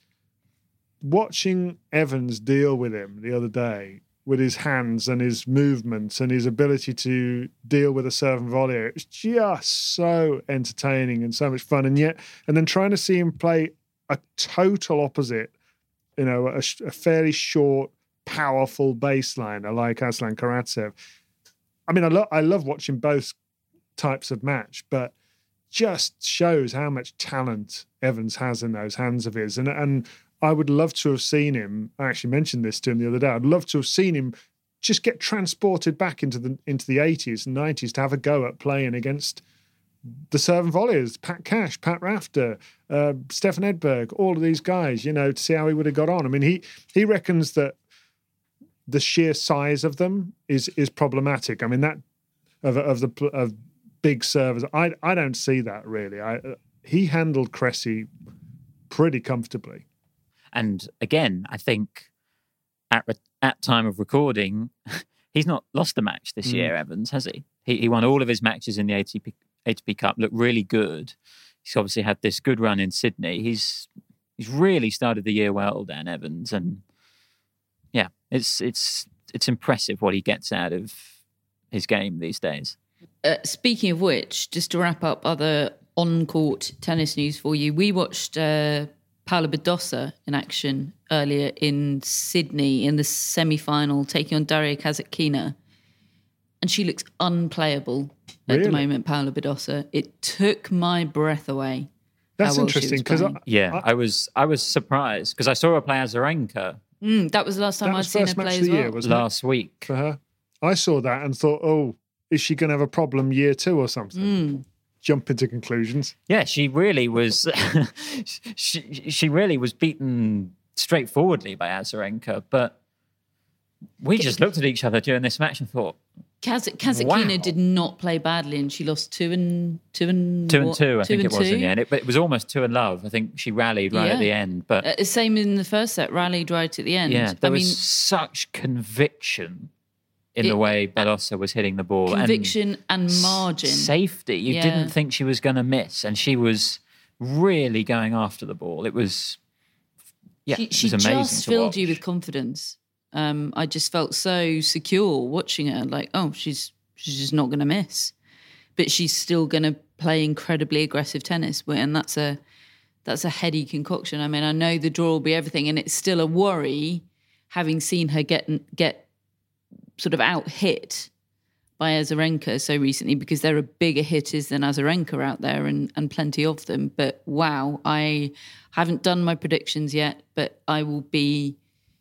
watching Evans deal with him the other day, with his hands and his movements and his ability to deal with a serve and volley, it's just so entertaining and so much fun. And yet, and then trying to see him play a total opposite, you know, a, a fairly short, powerful baseliner like Aslan Karatsev. I mean, I love I love watching both types of match, but just shows how much talent Evans has in those hands of his. And and I would love to have seen him. I actually mentioned this to him the other day. I'd love to have seen him just get transported back into the into the eighties and nineties to have a go at playing against the serve and volleyers, Pat Cash, Pat Rafter, uh, Stefan Edberg, all of these guys, you know, to see how he would have got on. I mean, he he reckons that the sheer size of them is is problematic. I mean, that of of the of big servers, I I don't see that really. I uh, he handled Cressy pretty comfortably. And again, I think at re- at time of recording, he's not lost a match this Mm. year, Evans, has he? he? He won all of his matches in the A T P A T P Cup, looked really good. He's obviously had this good run in Sydney. He's he's really started the year well, Dan Evans, and yeah, it's it's it's impressive what he gets out of his game these days. Uh, speaking of which, just to wrap up other on-court tennis news for you, we watched uh, Paula Badosa in action earlier in Sydney in the semi-final, taking on Daria Kasatkina. And she looks unplayable at Really? the moment, Paula Badosa. It took my breath away. That's how well she was interesting because playing. Yeah, I, was I was surprised because I saw her play Azarenka Mm, that was the last time that I'd was seen her first match play of as the well. year, wasn't it? last week. For her, I saw that and thought, oh, is she going to have a problem year two or something? Mm. Jump into conclusions. Yeah, she really was. she she really was beaten straightforwardly by Azarenka, but we just looked at each other during this match and thought, Kaz- Kasatkina Wow. did not play badly, and she lost two and two and two and what? two. I think and it was two? in the end. It, but it was almost two and love. I think she rallied right Yeah. at the end, but Uh, same in the first set, rallied right at the end. yeah, there I was mean, such conviction in It- the way Badosa was hitting the ball. conviction and, and margin. safety. You Yeah. didn't think she was going to miss, and she was really going after the ball. It was, yeah, she it she was amazing just to filled you watch. with confidence. Um, I just felt so secure watching her. Like, oh, she's she's just not going to miss, but she's still going to play incredibly aggressive tennis. And that's a that's a heady concoction. I mean, I know the draw will be everything, and it's still a worry having seen her get get sort of out hit by Azarenka so recently, because there are bigger hitters than Azarenka out there, and, and plenty of them. But wow, I haven't done my predictions yet, but I will be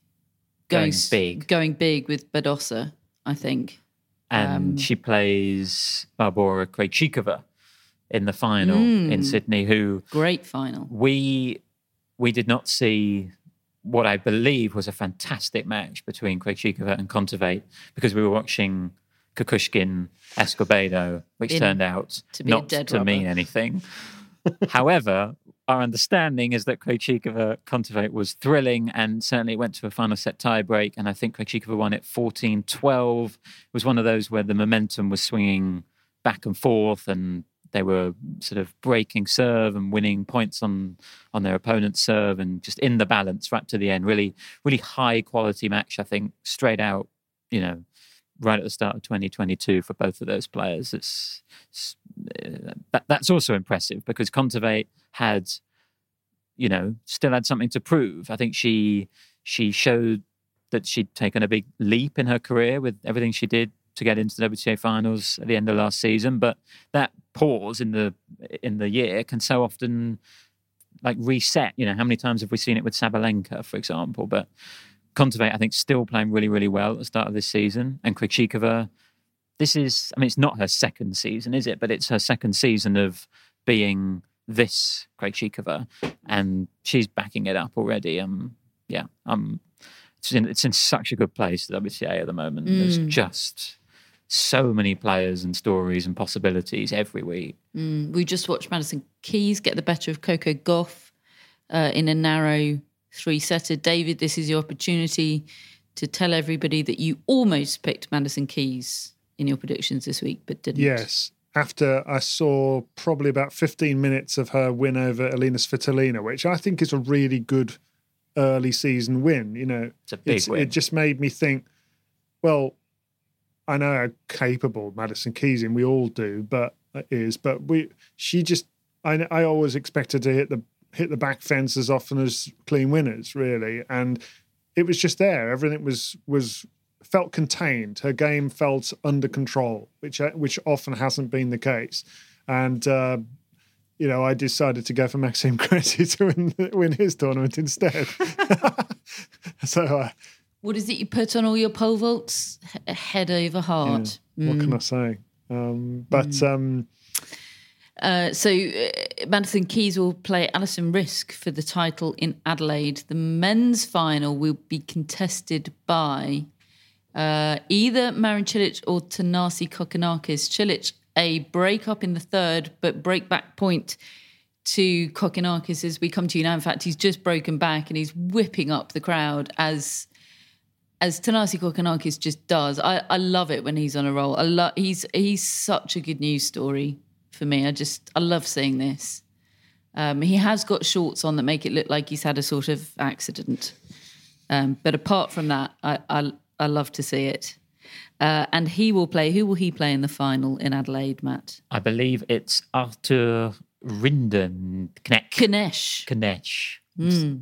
going, going big, going big with Badosa, I think. And um, she plays Barbora Krejcikova in the final mm, in Sydney, who great final. We we did not see what I believe was a fantastic match between Krejcikova and Kontaveit, because we were watching Kukushkin Escobedo, which in, turned out to not to rubber. mean anything. However, our understanding is that Krejcikova Kontaveit was thrilling, and certainly went to a final set tiebreak, and I think Krejcikova won it fourteen twelve. It was one of those where the momentum was swinging back and forth, and they were sort of breaking serve and winning points on, on their opponent's serve, and just in the balance right to the end. Really, really high quality match, I think, straight out, you know, right at the start of twenty twenty-two for both of those players. It's, it's uh, that, that's also impressive, because Kontaveit had, you know, still had something to prove. I think she she showed that she'd taken a big leap in her career with everything she did to get into the W T A finals at the end of last season. But that pause in the in the year can so often like reset. You know, how many times have we seen it with Sabalenka, for example? But Kontaveit, I think, still playing really, really well at the start of this season. And Krejcikova, this is, I mean, it's not her second season, is it? But it's her second season of being this Krejcikova, and she's backing it up already. Um, yeah, um, it's in, it's in such a good place, the W T A at the moment. Mm. There's just so many players and stories and possibilities every week. Mm. We just watched Madison Keys get the better of Coco Gauff uh, in a narrow three-setter. David, this is your opportunity to tell everybody that you almost picked Madison Keys in your predictions this week, but didn't. Yes. After I saw probably about fifteen minutes of her win over Elina Svitolina, which I think is a really good early season win. You know, it's a big it's, win. It just made me think, well, I know how capable Madison Keys is, we all do, but is, but we, she just, I, I always expected to hit the hit the back fence as often as clean winners, really. And it was just there. Everything was was felt contained. Her game felt under control, which which often hasn't been the case. And, uh, you know, I decided to go for Maxime Cressy to win, win his tournament instead. so... Uh, What is it you put on all your pole vaults? H- head over heart. Yeah, what mm. can I say? Um, but... Mm. Um, Uh, so uh, Madison Keys will play Alison Risk for the title in Adelaide. The men's final will be contested by uh, either Marin Cilic or Thanasi Kokkinakis. Cilic, a break up in the third, but break back point to Kokkinakis as we come to you now. In fact, he's just broken back and he's whipping up the crowd as as Thanasi Kokkinakis just does. I, I love it when he's on a roll. I lo- he's he's such a good news story for me. I just, I love seeing this. Um, he has got shorts on that make it look like he's had a sort of accident. Um, but apart from that, I, I, I love to see it. Uh, and he will play, who will he play in the final in Adelaide, Matt? I believe it's Arthur Rinderknecht. Knecht. Knecht. Mm.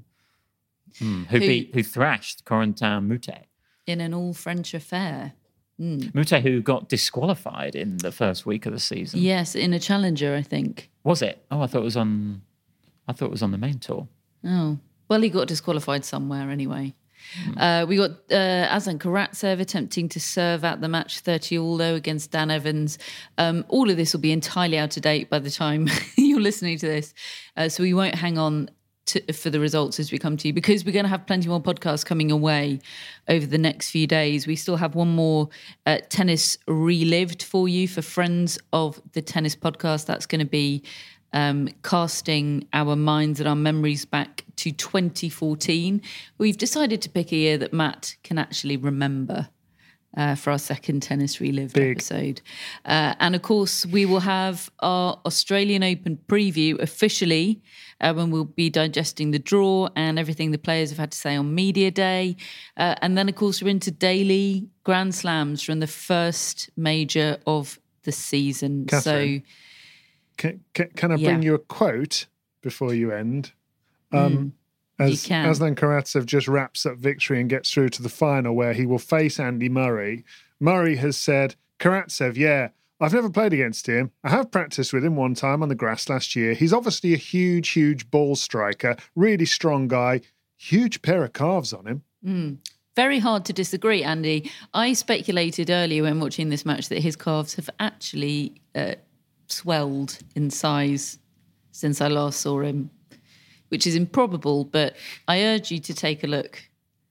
Mm. Who, who beat, who thrashed Corentin Moutet. In an all-French affair. Mm. Moutet, who got disqualified in the first week of the season. Yes, in a challenger, I think. Was it? Oh, I thought it was on. I thought it was on the main tour. Oh, well, he got disqualified somewhere anyway. Mm. Uh, we got uh, Aslan Karatsev attempting to serve out the match thirty all though against Dan Evans. Um, all of this will be entirely out of date by the time you're listening to this, uh, so we won't hang on To, for the results as we come to you, because we're going to have plenty more podcasts coming away over the next few days. We still have one more uh, tennis relived for you for friends of the tennis podcast. That's going to be um, casting our minds and our memories back to twenty fourteen. We've decided to pick a year that Matt can actually remember uh, for our second Tennis Relived Big. episode. Uh, and of course, we will have our Australian Open preview officially uh, when we'll be digesting the draw and everything the players have had to say on Media Day. Uh, and then, of course, we're into daily Grand Slams from the first major of the season. Catherine, so, can, can, can I yeah. bring you a quote before you end? Um, mm. As you can. Aslan Karatsev just wraps up victory and gets through to the final where he will face Andy Murray. Murray has said, Karatsev, yeah, I've never played against him. I have practiced with him one time on the grass last year. He's obviously a huge, huge ball striker, really strong guy, huge pair of calves on him. Mm. Very hard to disagree, Andy. I speculated earlier when watching this match that his calves have actually uh, swelled in size since I last saw him, which is improbable, but I urge you to take a look.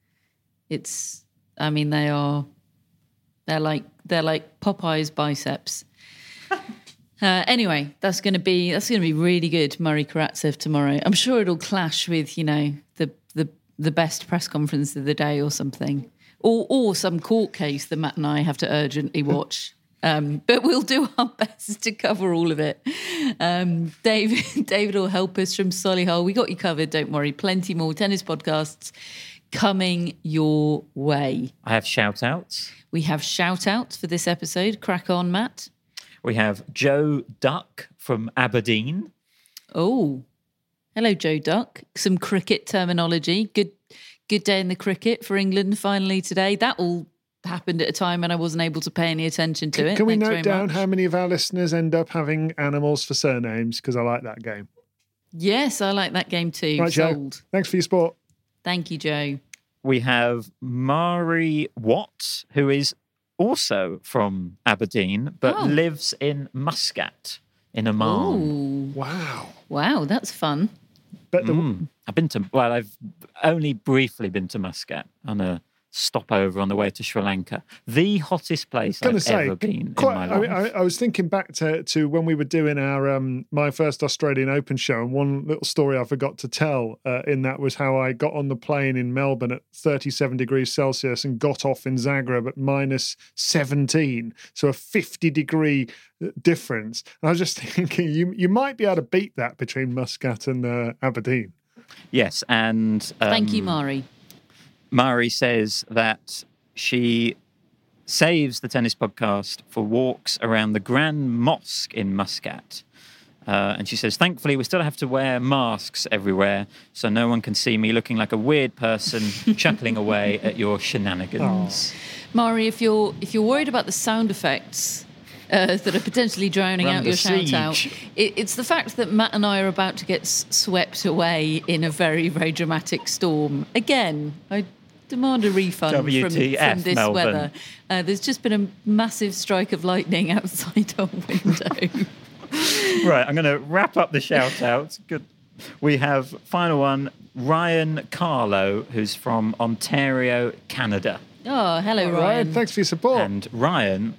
It's, I mean, they are, they're like, they're like Popeye's biceps. uh, anyway, that's going to be, that's going to be really good, Murray Karatsev tomorrow. I'm sure it'll clash with, you know, the, the, the best press conference of the day or something, or, or some court case that Matt and I have to urgently watch. Um, but we'll do our best to cover all of it. Um, David, David will help us from Solihull. We got you covered, don't worry. Plenty more tennis podcasts coming your way. I have shout-outs. We have shout-outs for this episode. Crack on, Matt. We have Joe Duck from Aberdeen. Oh, hello, Joe Duck. Some cricket terminology. Good, good day in the cricket for England finally today. That all happened at a time when I wasn't able to pay any attention to can, it. Can we Thanks note down much. how many of our listeners end up having animals for surnames? Because I like that game. Yes, I like that game too. Right, Sold. Joe. Thanks for your support. Thank you, Joe. We have Mari Watt, who is also from Aberdeen, but Oh. lives in Muscat in Oman. Ooh. Wow. Wow, that's fun. But the, Mm. I've been to, well, I've only briefly been to Muscat on a stopover on the way to Sri Lanka. The hottest place gonna I've say, ever been quite, in my I, life. I, I was thinking back to, to when we were doing our um, my first Australian Open show, and one little story I forgot to tell uh, in that was how I got on the plane in Melbourne at thirty-seven degrees Celsius and got off in Zagreb at minus seventeen, so a fifty degree difference. And I was just thinking, you you might be able to beat that between Muscat and uh, Aberdeen. Yes, and um, Thank you, Mari. Mari says that she saves the tennis podcast for walks around the Grand Mosque in Muscat. Uh, and she says, thankfully, we still have to wear masks everywhere, so no one can see me looking like a weird person chuckling away at your shenanigans. Mari, if you're if you're worried about the sound effects uh, that are potentially drowning Run out the your shout out, siege. it, it's the fact that Matt and I are about to get s- swept away in a very, very dramatic storm. Again, I demand a refund from, W T F, from this Melbourne. weather. Uh, there's just been a massive strike of lightning outside our window. Right, I'm going to wrap up the shout-outs. Good. We have, final one, Ryan Carlo, who's from Ontario, Canada. Oh, hello, All Ryan. right, thanks for your support. And Ryan,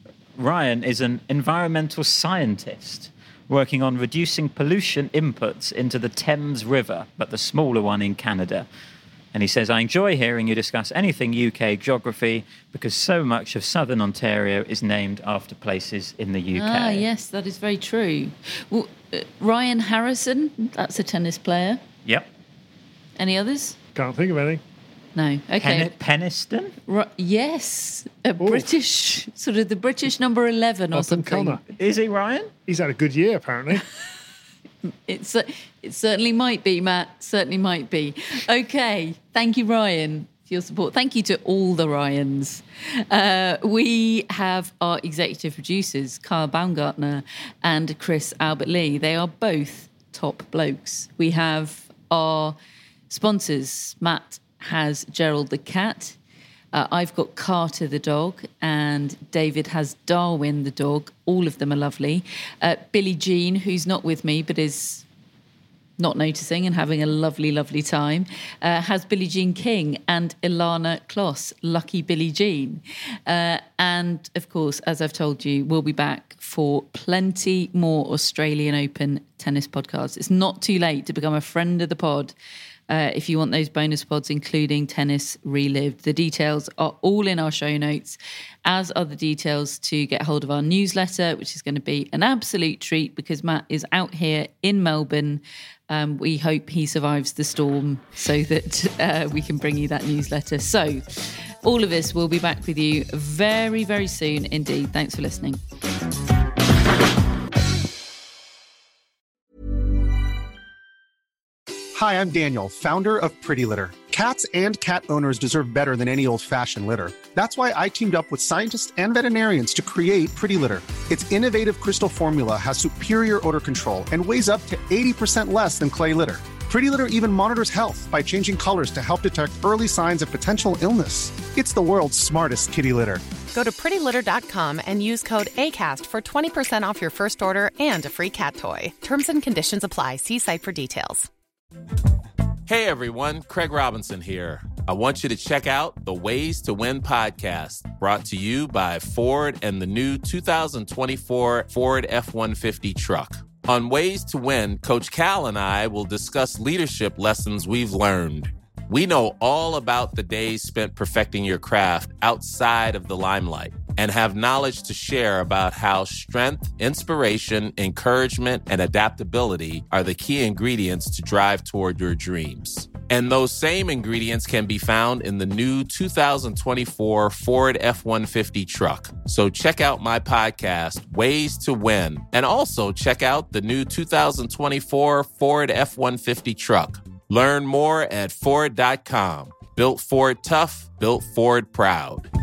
Ryan is an environmental scientist working on reducing pollution inputs into the Thames River, but the smaller one in Canada. And he says, I enjoy hearing you discuss anything U K geography because so much of southern Ontario is named after places in the U K. Ah, yes, that is very true. Well, uh, Ryan Harrison, that's a tennis player. Yep. Any others? Can't think of any. No. Okay. Pen- Peniston? Ri- yes, a British, sort of the British number eleven or Up and something. comer. Is he Ryan? He's had a good year, apparently. It's, it certainly might be, Matt. Certainly might be. Okay. Thank you, Ryan, for your support. Thank you to all the Ryans. Uh, we have our executive producers, Kyle Baumgartner and Chris Albert Lee. They are both top blokes. We have our sponsors. Matt has Gerald the cat. Uh, I've got Carter the dog, and David has Darwin the dog. All of them are lovely. Uh, Billie Jean, who's not with me but is not noticing and having a lovely, lovely time, uh, has Billie Jean King and Ilana Kloss. Lucky Billie Jean. Uh, and, of course, as I've told you, we'll be back for plenty more Australian Open tennis podcasts. It's not too late to become a friend of the pod. Uh, if you want those bonus pods, including Tennis Relived. The details are all in our show notes, as are the details to get hold of our newsletter, which is going to be an absolute treat because Matt is out here in Melbourne. Um, we hope he survives the storm so that uh, we can bring you that newsletter. So all of us will be back with you very, very soon indeed. Thanks for listening. Hi, I'm Daniel, founder of Pretty Litter. Cats and cat owners deserve better than any old-fashioned litter. That's why I teamed up with scientists and veterinarians to create Pretty Litter. Its innovative crystal formula has superior odor control and weighs up to eighty percent less than clay litter. Pretty Litter even monitors health by changing colors to help detect early signs of potential illness. It's the world's smartest kitty litter. Go to pretty litter dot com and use code ACAST for twenty percent off your first order and a free cat toy. Terms and conditions apply. See site for details. Hey everyone, Craig Robinson here. I want you to check out the Ways to Win podcast, brought to you by Ford and the new two thousand twenty-four Ford F one fifty truck. On Ways to Win, Coach Cal and I will discuss leadership lessons we've learned. We know all about the days spent perfecting your craft outside of the limelight and have knowledge to share about how strength, inspiration, encouragement, and adaptability are the key ingredients to drive toward your dreams. And those same ingredients can be found in the new two thousand twenty-four Ford F one fifty truck. So check out my podcast, Ways to Win, and also check out the new two thousand twenty-four Ford F one fifty truck. Learn more at Ford dot com. Built Ford tough, built Ford proud.